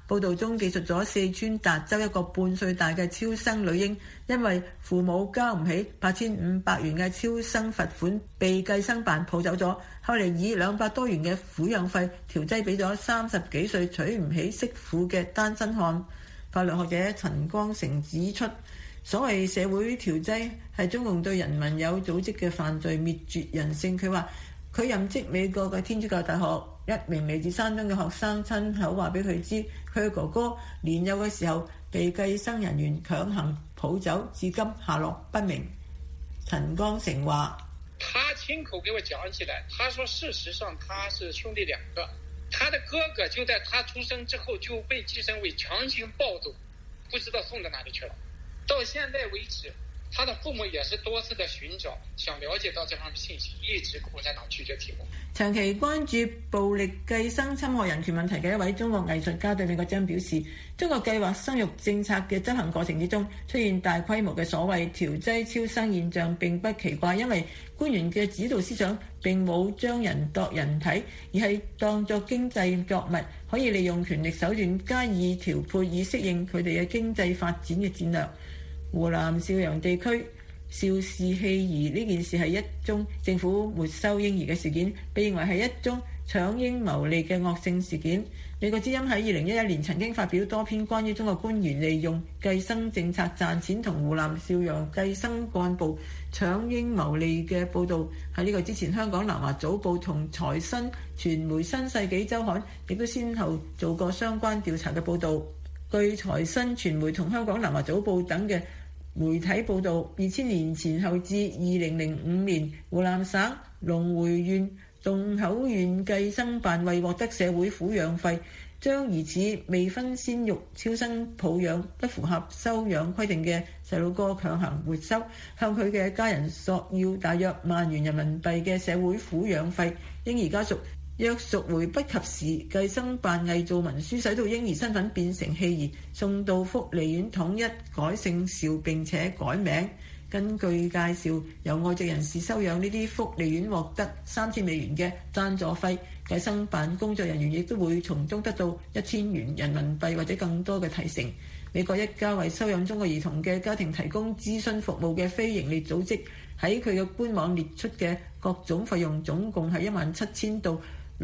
報道中記述咗四川達州一個半歲大嘅超生女嬰，因為父母交唔起8500元嘅超生罰款，被計生辦抱走咗。後嚟以200多元嘅撫養費調劑俾咗30幾歲娶唔起媳婦嘅單身漢。法律學者陳光誠指出，所謂社會調劑係中共對人民有組織嘅犯罪滅絕人性。佢話佢任職美國嘅天主教大學，一名嚟自山東嘅學生親口話俾佢知，佢嘅哥哥年幼嘅時候被計生人員強行抱走，至今下落不明。陳光誠話： 他親口給我講起來，他說事實上他是兄弟2個，他的哥哥就在他出生之後就被計生委強行抱走，不知道送到哪裡去了。到現在為止，他的父母也是多次的尋找，想了解到這方面信息，一直苦在腦拒絕提供。 長期關注暴力計生侵害人權問題嘅一位中國藝術家對美國之音表示，中國計劃生育政策嘅執行過程之中出現大規模嘅所謂調劑超生現象並不奇怪，因為官員嘅指導思想並冇將人度人體，而係當作經濟作物，可以利用權力手段加以調配以適應佢哋嘅經濟發展嘅戰略。湖南邵陽地區邵氏棄兒呢件事係一宗政府沒收嬰兒嘅事件，被認為係一宗搶嬰牟利嘅惡性事件。美國之音喺2011年曾經發表多篇關於中國官員利用計生政策賺錢同湖南邵陽計生幹部搶嬰牟利嘅報導。喺呢個之前，香港南華早報同財新傳媒新世紀週刊亦都先後做過相關調查嘅報導。據財新傳媒同香港南華早報等嘅媒體報導，2000年前後至2005年，湖南省龍回縣洞口縣計生辦為獲得社會撫養費，將疑似未婚先育超生抱養不符合收養規定嘅細路哥強行沒收，向佢嘅家人索要大約1萬元人民幣嘅社會撫養費。嬰兒家屬若贖回不及時，計生辦偽造文書，使到嬰兒身份變成棄兒，送到福利院統一改姓邵並且改名。根據介紹，由外籍人士收養呢啲福利院獲得3000美元嘅贊助費，計生辦工作人員亦都會從中得到1000元人民幣或者更多嘅提成。美國一家為收養中國兒童嘅家庭提供諮詢服務嘅非營利組織喺佢嘅官網列出嘅各種費用總共係17000到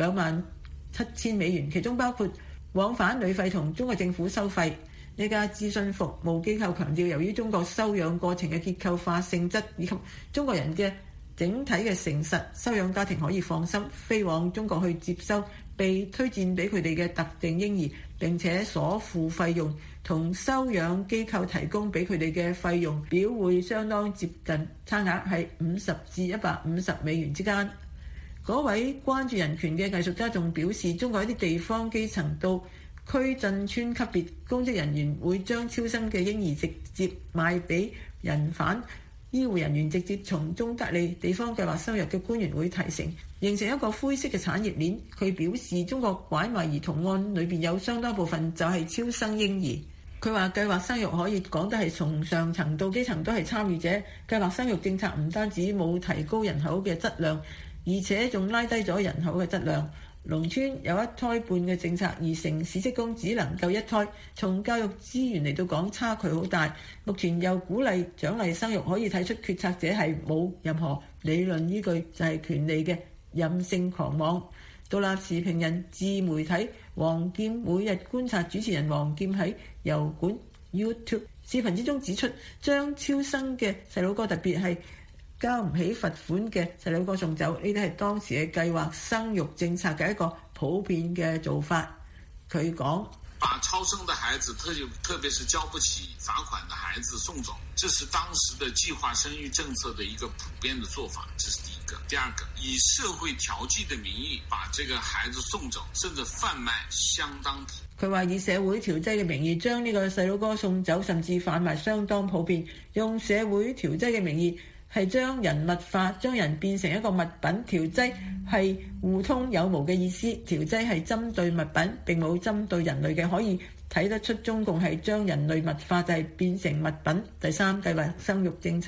27000美元，其中包括往返旅費同中國政府收費。呢家諮詢服務機構強調，由於中國收養過程嘅結構化性質以及中國人嘅整體嘅誠實，收養家庭可以放心飛往中國去接收被推薦俾佢哋嘅特定嬰兒，並且所付費用同收養機構提供俾佢哋嘅費用表會相當接近，差額係50至150美元之間。嗰位關注人權嘅藝術家仲表示，中國一啲地方基層到區鎮村級別公職人員會將超生嘅嬰兒直接賣俾人販，醫護人員直接從中得利，地方計劃收入嘅官員會提成，形成一個灰色嘅產業鏈。佢表示，中國拐賣兒童案裏邊有相當部分就係超生嬰兒。佢話計劃生育可以講得係從上層到基層都係參與者。計劃生育政策唔單止冇提高人口嘅質量，而且仲拉低咗人口嘅質量。農村有1胎半嘅政策，而城市職工只能夠1胎。從教育資源嚟到講，差距好大。目前又鼓勵獎勵生育，可以睇出決策者係冇任何理論依據，就係權利嘅任性狂妄。獨立時評人自媒體黃劍每日觀察主持人黃劍喺油管 YouTube 視頻之中指出，將超生嘅細佬哥，特別係交唔起罰款嘅細佬哥送走，呢啲係當時嘅計劃生育政策嘅一個普遍嘅做法。佢講： 把超生的孩子，特別是交不起罰款的孩子送走，這是當時的計劃生育政策的一個普遍的做法，這是第一個。第二個，以社會調劑的名義把這個孩子送走，甚至販賣，相當普遍。 佢話以社會調劑嘅名義將呢個細佬哥送走，甚至販賣相當普遍。用社會調劑嘅名義係將人物化，將人變成一個物品。調劑係互通有無嘅意思，調劑係針對物品並冇針對人類嘅，可以睇得出中共係將人類物化，就係變成物品。第三，計劃生育政策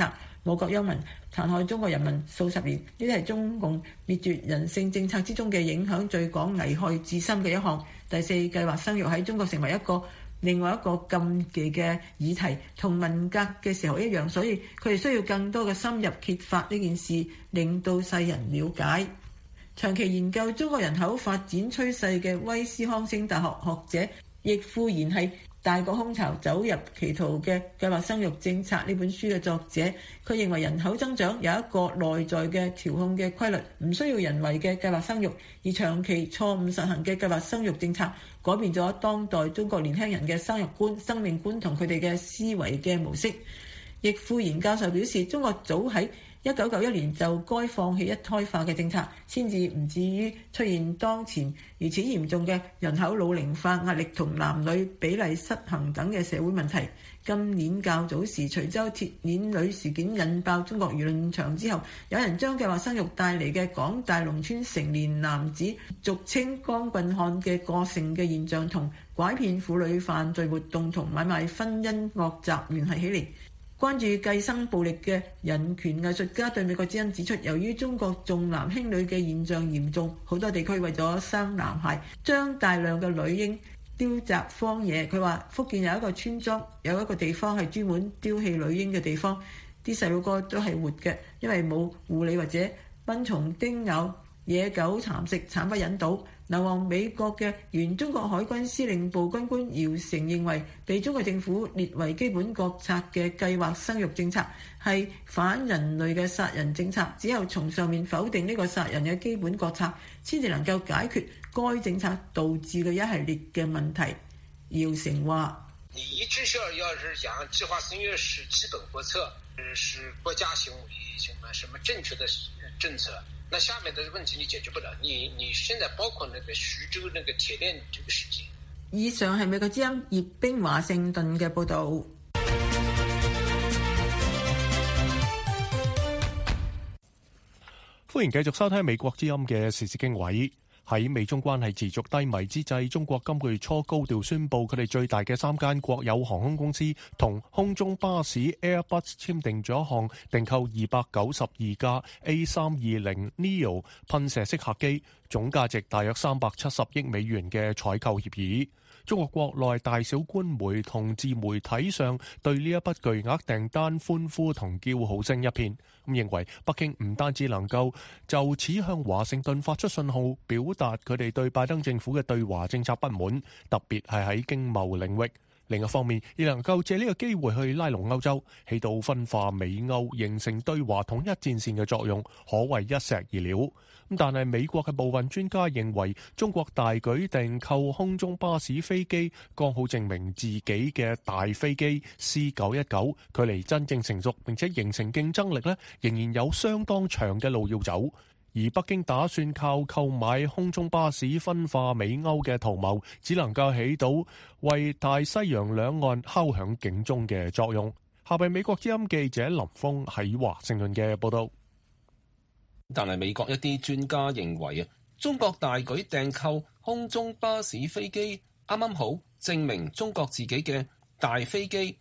我國憂民殘害中國人民數十年，呢啲係中共滅絕人性政策之中嘅影響最廣、危害至深嘅一項。第四計劃生育喺中國成為另外一個禁忌嘅議題，同文革嘅時候一樣，所以佢哋需要更多嘅深入揭發呢件事，令到世人了解。長期研究中國人口發展趨勢嘅威斯康星大學學者易富賢係《大國空巢走入歧途嘅計劃生育政策》呢本書嘅作者，佢認為人口增長有一個內在嘅調控嘅規律，唔需要人為嘅計劃生育，而長期錯誤實行嘅計劃生育政策改變咗當代中國年輕人嘅生育觀、生命觀同佢哋嘅思維嘅模式。易富賢教授表示，中國早喺1991年就該放棄一胎化嘅政策，先至唔至於出現當前如此嚴重嘅人口老齡化壓力同男女比例失衡等嘅社會問題。今年較早時，徐州鐵鏈女事件引爆中國輿論場之後，有人將計劃生育帶嚟嘅廣大農村成年男子俗稱光棍漢嘅個性嘅現象同拐騙婦女犯罪活動同買賣婚姻惡習聯繫起嚟。關注計生暴力嘅人權藝術家對美國之音指出，由於中國重男輕女嘅現象嚴重，好多地區為咗生男孩，將大量嘅女嬰丟擲荒野。佢話福建有一個村莊，有一個地方係專門丟棄女嬰嘅地方，啲細路哥都係活嘅，因為冇護理或者蚊蟲叮咬、野狗蠶食，慘不忍睹。流亡美國嘅原中國海軍司令部軍官姚成認為，被中國政府列為基本國策嘅計劃生育政策係反人類嘅殺人政策，只有從上面否定呢個殺人嘅基本國策，先至能夠解決該政策導致嘅一系列嘅問題。姚成話： 你一直是講計劃生育是基本國策，是國家行為什麼正確的政策。那下面的問題你解決不了，你現在包括那個徐州那個鐵鏈這個事件。 以上係美國之音葉冰華盛頓嘅報導。 歡迎繼續收聽美國之音嘅時事經緯。喺美中關係持續低迷之際，中國今個月初高調宣布，佢哋最大嘅3間國有航空公司同空中巴士 Airbus 簽訂咗一項訂購292架 A320neo 噴射式客機，總價值大約370億美元嘅採購協議。中國國內大小官媒同自媒體上對呢一筆巨額訂單歡呼同叫好聲一片，咁認為北京唔單止能夠就此向華盛頓發出信號，表達佢哋對拜登政府嘅對華政策不滿，特別係喺經貿領域。另一方面，亦能夠借呢個機會去拉攏歐洲，起到分化美歐、形成對華統一戰線嘅作用，可謂一石二鳥。但係美國嘅部分專家認為，中國大舉訂購空中巴士飛機，剛好證明自己嘅大飛機 C919 距離真正成熟並且形成競爭力呢，仍然有相當長嘅路要走。而北京打算靠購買空中巴士分化美歐嘅圖謀，只能夠起到為大西洋兩岸敲響警鐘嘅作用。下邊美國之音記者林峰喺華盛頓嘅報道。 但係美國一啲專家認為啊，中國大舉訂購空中巴士飛機，啱啱好證明中國自己嘅大飛機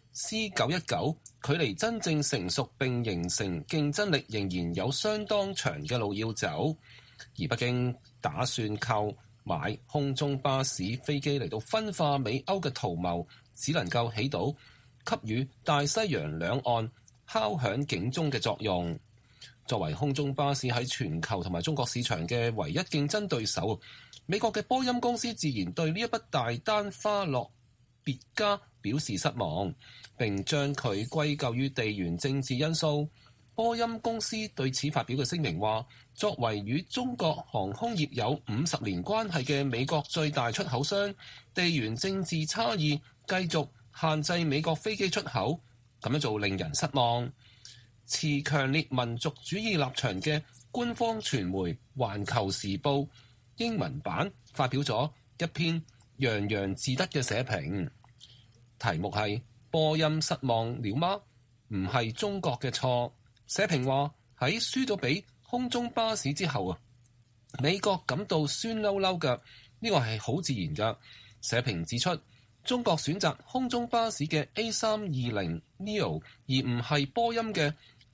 C919 距離真正成熟並形成競爭力仍然有相當長嘅路要走，而北京打算購買空中巴士飛機嚟到分化美歐嘅圖謀，只能夠起到給予大西洋兩岸敲響警鐘嘅作用。作為空中巴士喺全球同埋中國市場嘅唯一競爭對手，美國嘅波音公司自然對呢一筆大單花落別家表示失望，並將佢歸咎於地緣政治因素。波音公司對此發表嘅聲明話，作為與中國航空業有50年關係嘅美國最大出口商，地緣政治差異繼續限制美國飛機出口，咁樣做令人失望。持強烈民族主義立場嘅官方傳媒《環球時報》英文版發表咗一篇洋洋自得嘅社評，題目係波音失望了嗎？唔係中國嘅錯。社評話喺輸咗俾空中巴士之後啊，美國感到酸溜溜嘅，呢個係好自然㗎。社評指出，中國選擇空中巴士嘅 A320neo 而唔係波音嘅，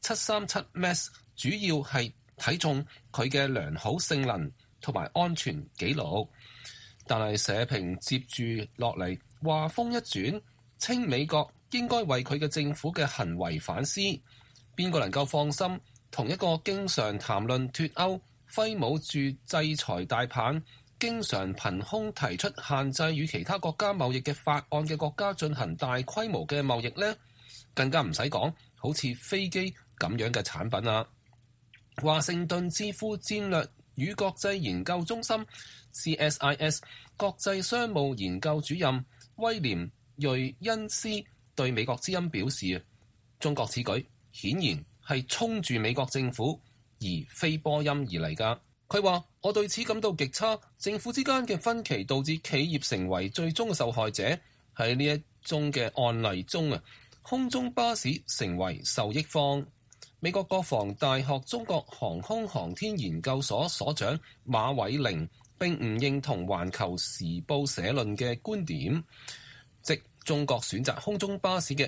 737 MAX 主要係睇重佢嘅良好性能同埋安全記錄，但係社評接住落嚟話風一轉，稱美國應該為佢嘅政府嘅行為反思。邊個能夠放心同一個經常談論脫歐、揮舞住制裁大棒、經常憑空提出限制與其他國家貿易嘅法案嘅國家進行大規模嘅貿易呢？更加唔使講，好似飛機咁樣嘅產品啊！華盛頓智庫戰略與國際研究中心 CSIS 國際商務研究主任威廉瑞恩斯對美國之音表示，中國此舉顯然係衝住美國政府而非波音而嚟㗎。佢話：我對此感到極差，政府之間嘅分歧導致企業成為最終嘅受害者。喺呢一宗嘅案例中啊，空中巴士成為受益方。美國國防大學中國航空航天研究所所長馬偉玲並唔認同《環球時報》社論嘅觀點，即中國選擇空中巴士嘅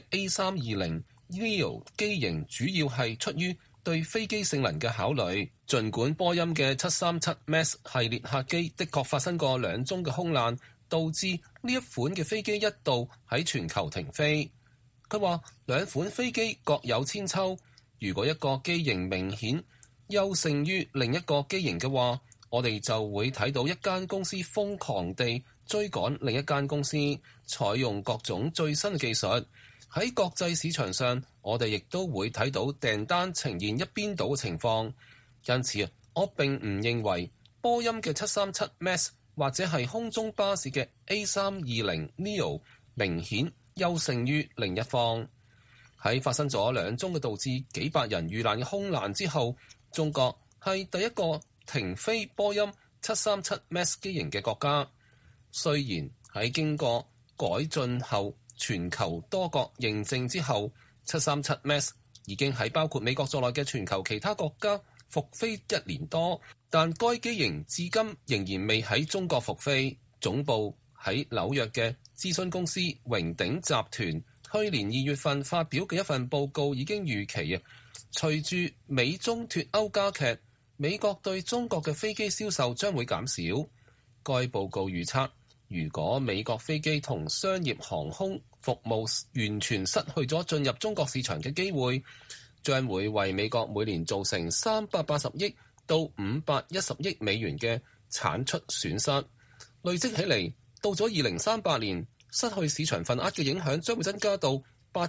A320neo 機型主要係出於對飛機性能嘅考慮。儘管波音嘅737 MAX 系列客機的確發生過2宗嘅空難，導致呢一款嘅飛機一度喺全球停飛。佢話兩款飛機各有千秋。如果一個機型明顯優勝於另一個機型嘅話，我哋就會睇到一間公司瘋狂地追趕另一間公司，採用各種最新嘅技術。喺國際市場上，我哋亦都會睇到訂單呈現一邊倒嘅情況。因此我並唔認為波音嘅737 MAX 或者係空中巴士嘅 A320neo 明顯優勝於另一方。喺發生咗2宗嘅導致幾百人遇難嘅空難之後，中國係第一個停飛波音737 MAX 機型嘅國家。雖然喺經過改進後，全球多國認證之後，737 MAX 已經喺包括美國在內嘅全球其他國家復飛1年多，但該機型至今仍然未喺中國復飛。總部喺紐約嘅諮詢公司榮鼎集團去年2月份發表嘅一份報告已經預期隨住美中脫歐加劇，美國對中國嘅飛機銷售將會減少。該報告預測，如果美國飛機同商業航空服務完全失去咗進入中國市場嘅機會，將會為美國每年造成380億到510億美元嘅產出損失。累積起嚟，到咗2038年，失去市場份額嘅影響將會增加到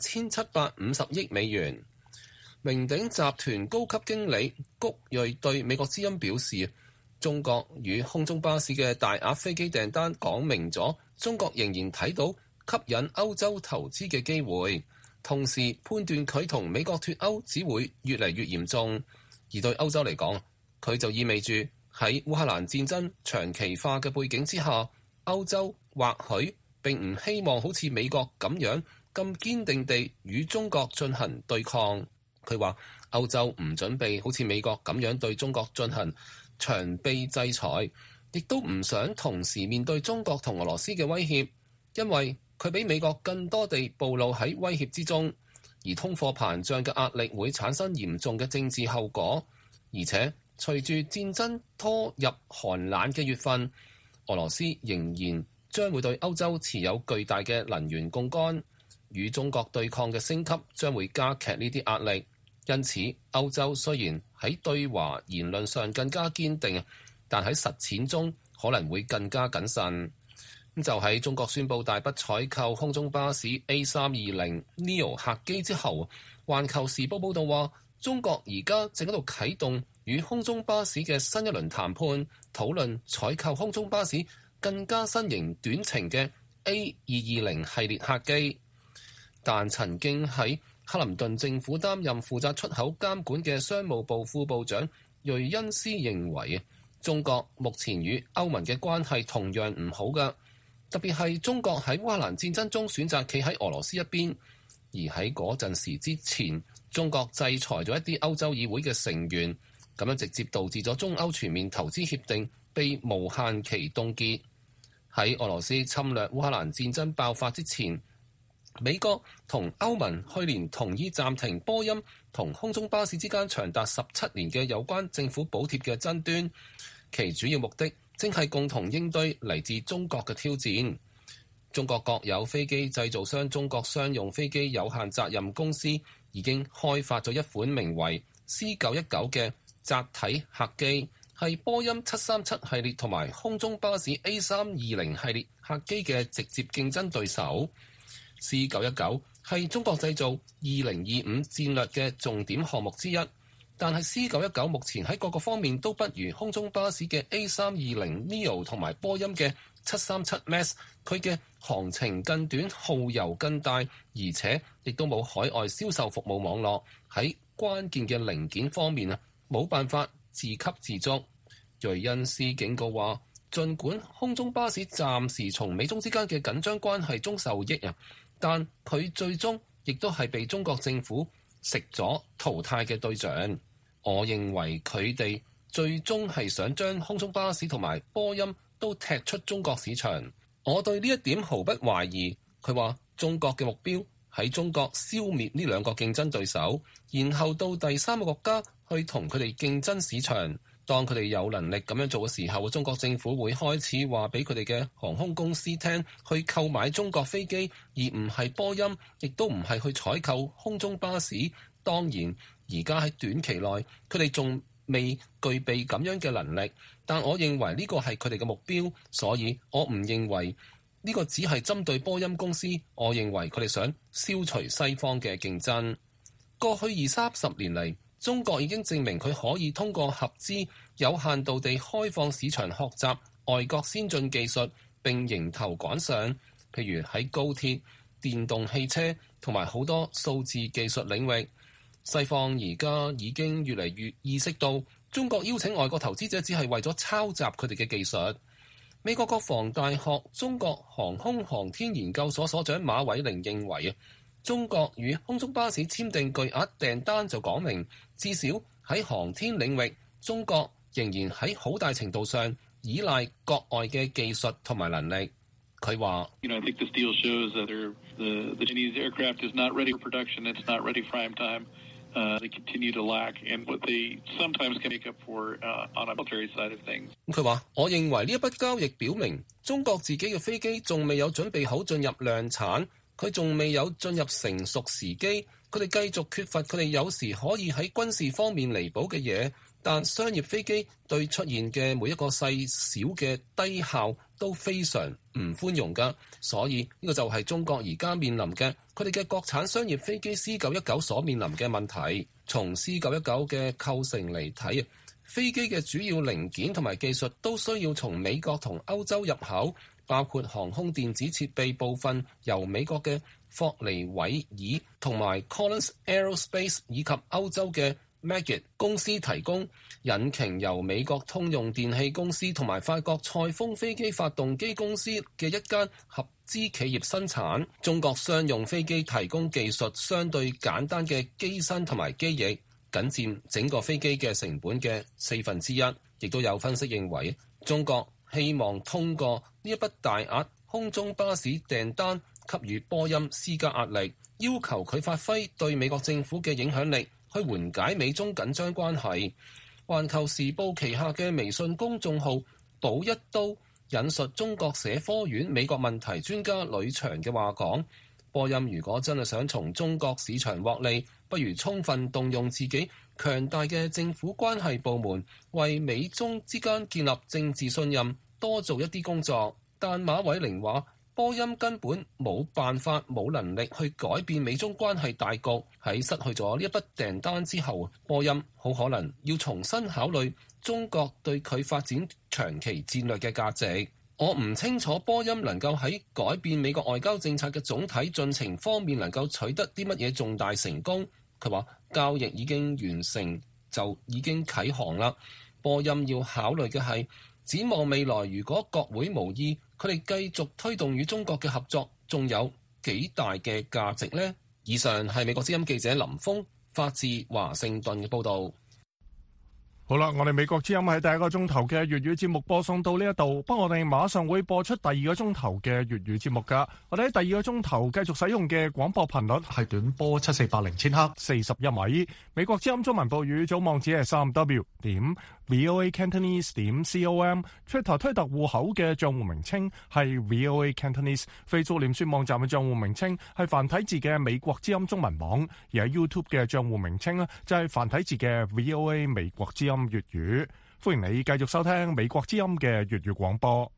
8750億美元。榮鼎集團高級經理谷瑞對美國之音表示，中國與空中巴士嘅大額飛機訂單講明咗中國仍然睇到吸引歐洲投資嘅機會，同時判斷佢同美國脫歐只會越嚟越嚴重。而對歐洲嚟講，佢就意味住喺烏克蘭戰爭長期化嘅背景之下，歐洲或許並唔希望好似美國咁樣咁堅定地與中國進行對抗。佢話歐洲唔準備好似美國咁樣對中國進行長臂制裁，亦都唔想同時面對中國同俄羅斯嘅威脅，因為佢比美國更多地暴露喺威脅之中，而通貨膨脹嘅壓力會產生嚴重嘅政治後果。而且隨住戰爭拖入寒冷嘅月份，俄羅斯仍然將會對歐洲持有巨大嘅能源槓桿，與中國對抗嘅升級將會加劇呢啲壓力。因此，歐洲雖然喺對華言論上更加堅定，但喺實踐中可能會更加謹慎。就喺中國宣布大筆採購空中巴士 A320neo 客機之後，環球時報報道話，中國而家正喺度啟動與空中巴士嘅新一輪談判，討論採購空中巴士更加新型短程嘅 A220 系列客機。但曾經喺克林頓政府擔任負責出口監管嘅商務部副部長瑞恩斯認為，中國目前與歐盟嘅關係同樣唔好㗎，特別係中國喺烏克蘭戰爭中選擇企喺俄羅斯一邊，而喺嗰陣時之前，中國制裁咗一啲歐洲議會嘅成員，咁樣直接導致咗中歐全面投資協定被無限期凍結。喺俄羅斯侵略烏克蘭戰爭爆發之前， 美國同歐盟去年同意暫停波音同空中巴士之間長達17年嘅有關政府補貼嘅爭端，其主要目的正係共同應對嚟自中國嘅挑戰。中國國有飛機製造商中國商用飛機有限責任公司已經開發咗一款名為 C919 嘅窄體客機，係波音737系列同埋空中巴士 A320 系列客機嘅直接競爭對手。C919 係中國製造2025戰略嘅重點項目之一，但係 C919 目前喺各個方面都不如空中巴士嘅 A320neo 同埋波音嘅737 MAX， 佢嘅航程更短，耗油更大，而且亦都冇海外銷售服務網絡，喺關鍵嘅零件方面冇辦法自給自足。瑞恩斯警告話，儘管空中巴士暫時從美中之間嘅緊張關係中受益但佢最終亦都係被中國政府食咗淘汰嘅對象。我認為佢哋最終係想將空中巴士同埋波音都踢出中國市場。我對呢一點毫不懷疑。佢話中國嘅目標喺中國消滅呢兩個競爭對手，然後到第三個國家去同佢哋競爭市場。當佢哋有能力咁樣做嘅時候，中國政府會開始話俾佢哋嘅航空公司聽，去購買中國飛機，而唔係波音，亦都唔係去採購空中巴士。當然，而家喺短期內，佢哋仲未具備咁樣嘅能力，但我認為呢個係佢哋嘅目標，所以我唔認為呢個只係針對波音公司。我認為佢哋想消除西方嘅競爭。過去20-30年嚟，中國已經證明佢可以通過合資有限度地開放市場學習外國先進技術並迎頭趕上，譬如喺高鐵、電動汽車同埋好多數字技術領域。西方而家已經越嚟越意識到，中國邀請外國投資者只係為咗抄襲佢哋嘅技術。美國國防大學中國航空航天研究所所長馬偉玲認為，中國與空中巴士簽訂巨額訂單就講明，至少喺航天領域，中國仍然喺好大程度上依賴國外嘅技術同埋能力。佢話 ：I think this deal shows that the Chinese aircraft is not ready for production. It's not ready for prime time. They continue to lack, and what they sometimes can make up for on a military side of things. 佢話：我認為呢一筆交易表明，中國自己嘅飛機仲未有準備好進入量產。佢仲未有進入成熟時機，佢哋繼續缺乏佢哋有時可以喺軍事方面彌補嘅嘢，但商業飛機對出現嘅每一個細小嘅低效都非常唔寬容㗎，所以呢個就係中國而家面臨嘅佢哋嘅國產商業飛機 C919 所面臨嘅問題。從 C919 嘅構成嚟睇，飛機嘅主要零件同埋技術都需要從美國同歐洲入口。包括航空電子設備部分由美國嘅霍尼韋爾同埋 Collins Aerospace 以及歐洲嘅 Meggitt 公司提供，引擎由美國通用電氣公司同埋法國賽豐飛機發動機公司嘅一間合資企業生產。中國商用飛機提供技術相對簡單嘅機身同埋機翼，僅佔整個飛機嘅成本嘅1/4。亦都有分析認為，中國希望通過呢一筆大額空中巴士訂單，給予波音施加壓力，要求佢發揮對美國政府嘅影響力，去緩解美中緊張關係。環球時報旗下嘅微信公眾號寶一刀引述中國社科院美國問題專家呂翔嘅話講：波音如果真係想從中國市場獲利，不如充分動用自己強大嘅政府關係部門，為美中之間建立政治信任多做一啲工作。但馬偉玲話，波音根本冇辦法、冇能力去改變美中關係大局。喺失去咗呢一筆訂單之後，波音好可能要重新考慮中國對佢發展長期戰略嘅價值。我唔清楚波音能夠喺改變美國外交政策嘅總體進程方面能夠取得啲乜嘢重大成功。佢話交易已經完成，就已經啟航啦。波音要考慮嘅係展望未來，如果國會無意，佢哋繼續推動與中國嘅合作，仲有幾大嘅價值呢？以上係美國之音記者林峰發自華盛頓嘅報導。 好啦，我哋美國之音喺第一個鐘頭嘅粵語節目播送到呢一度，不過我哋馬上會播出第二個鐘頭嘅粵語節目噶。我哋喺第二個鐘頭繼續使用嘅廣播頻率係短波7480千赫41米。美國之音中文部語組網址係3w.voacantonese.com。Twitter 推特戶口嘅賬戶名稱係 VOA Cantonese。Facebook 臉書網站嘅賬戶名稱係繁體字嘅美國之音中文網，而喺 YouTube 嘅賬戶名稱呢就係繁體字嘅 VOA 美國之音粵語。歡迎你繼續收聽美國之音嘅粵語廣播。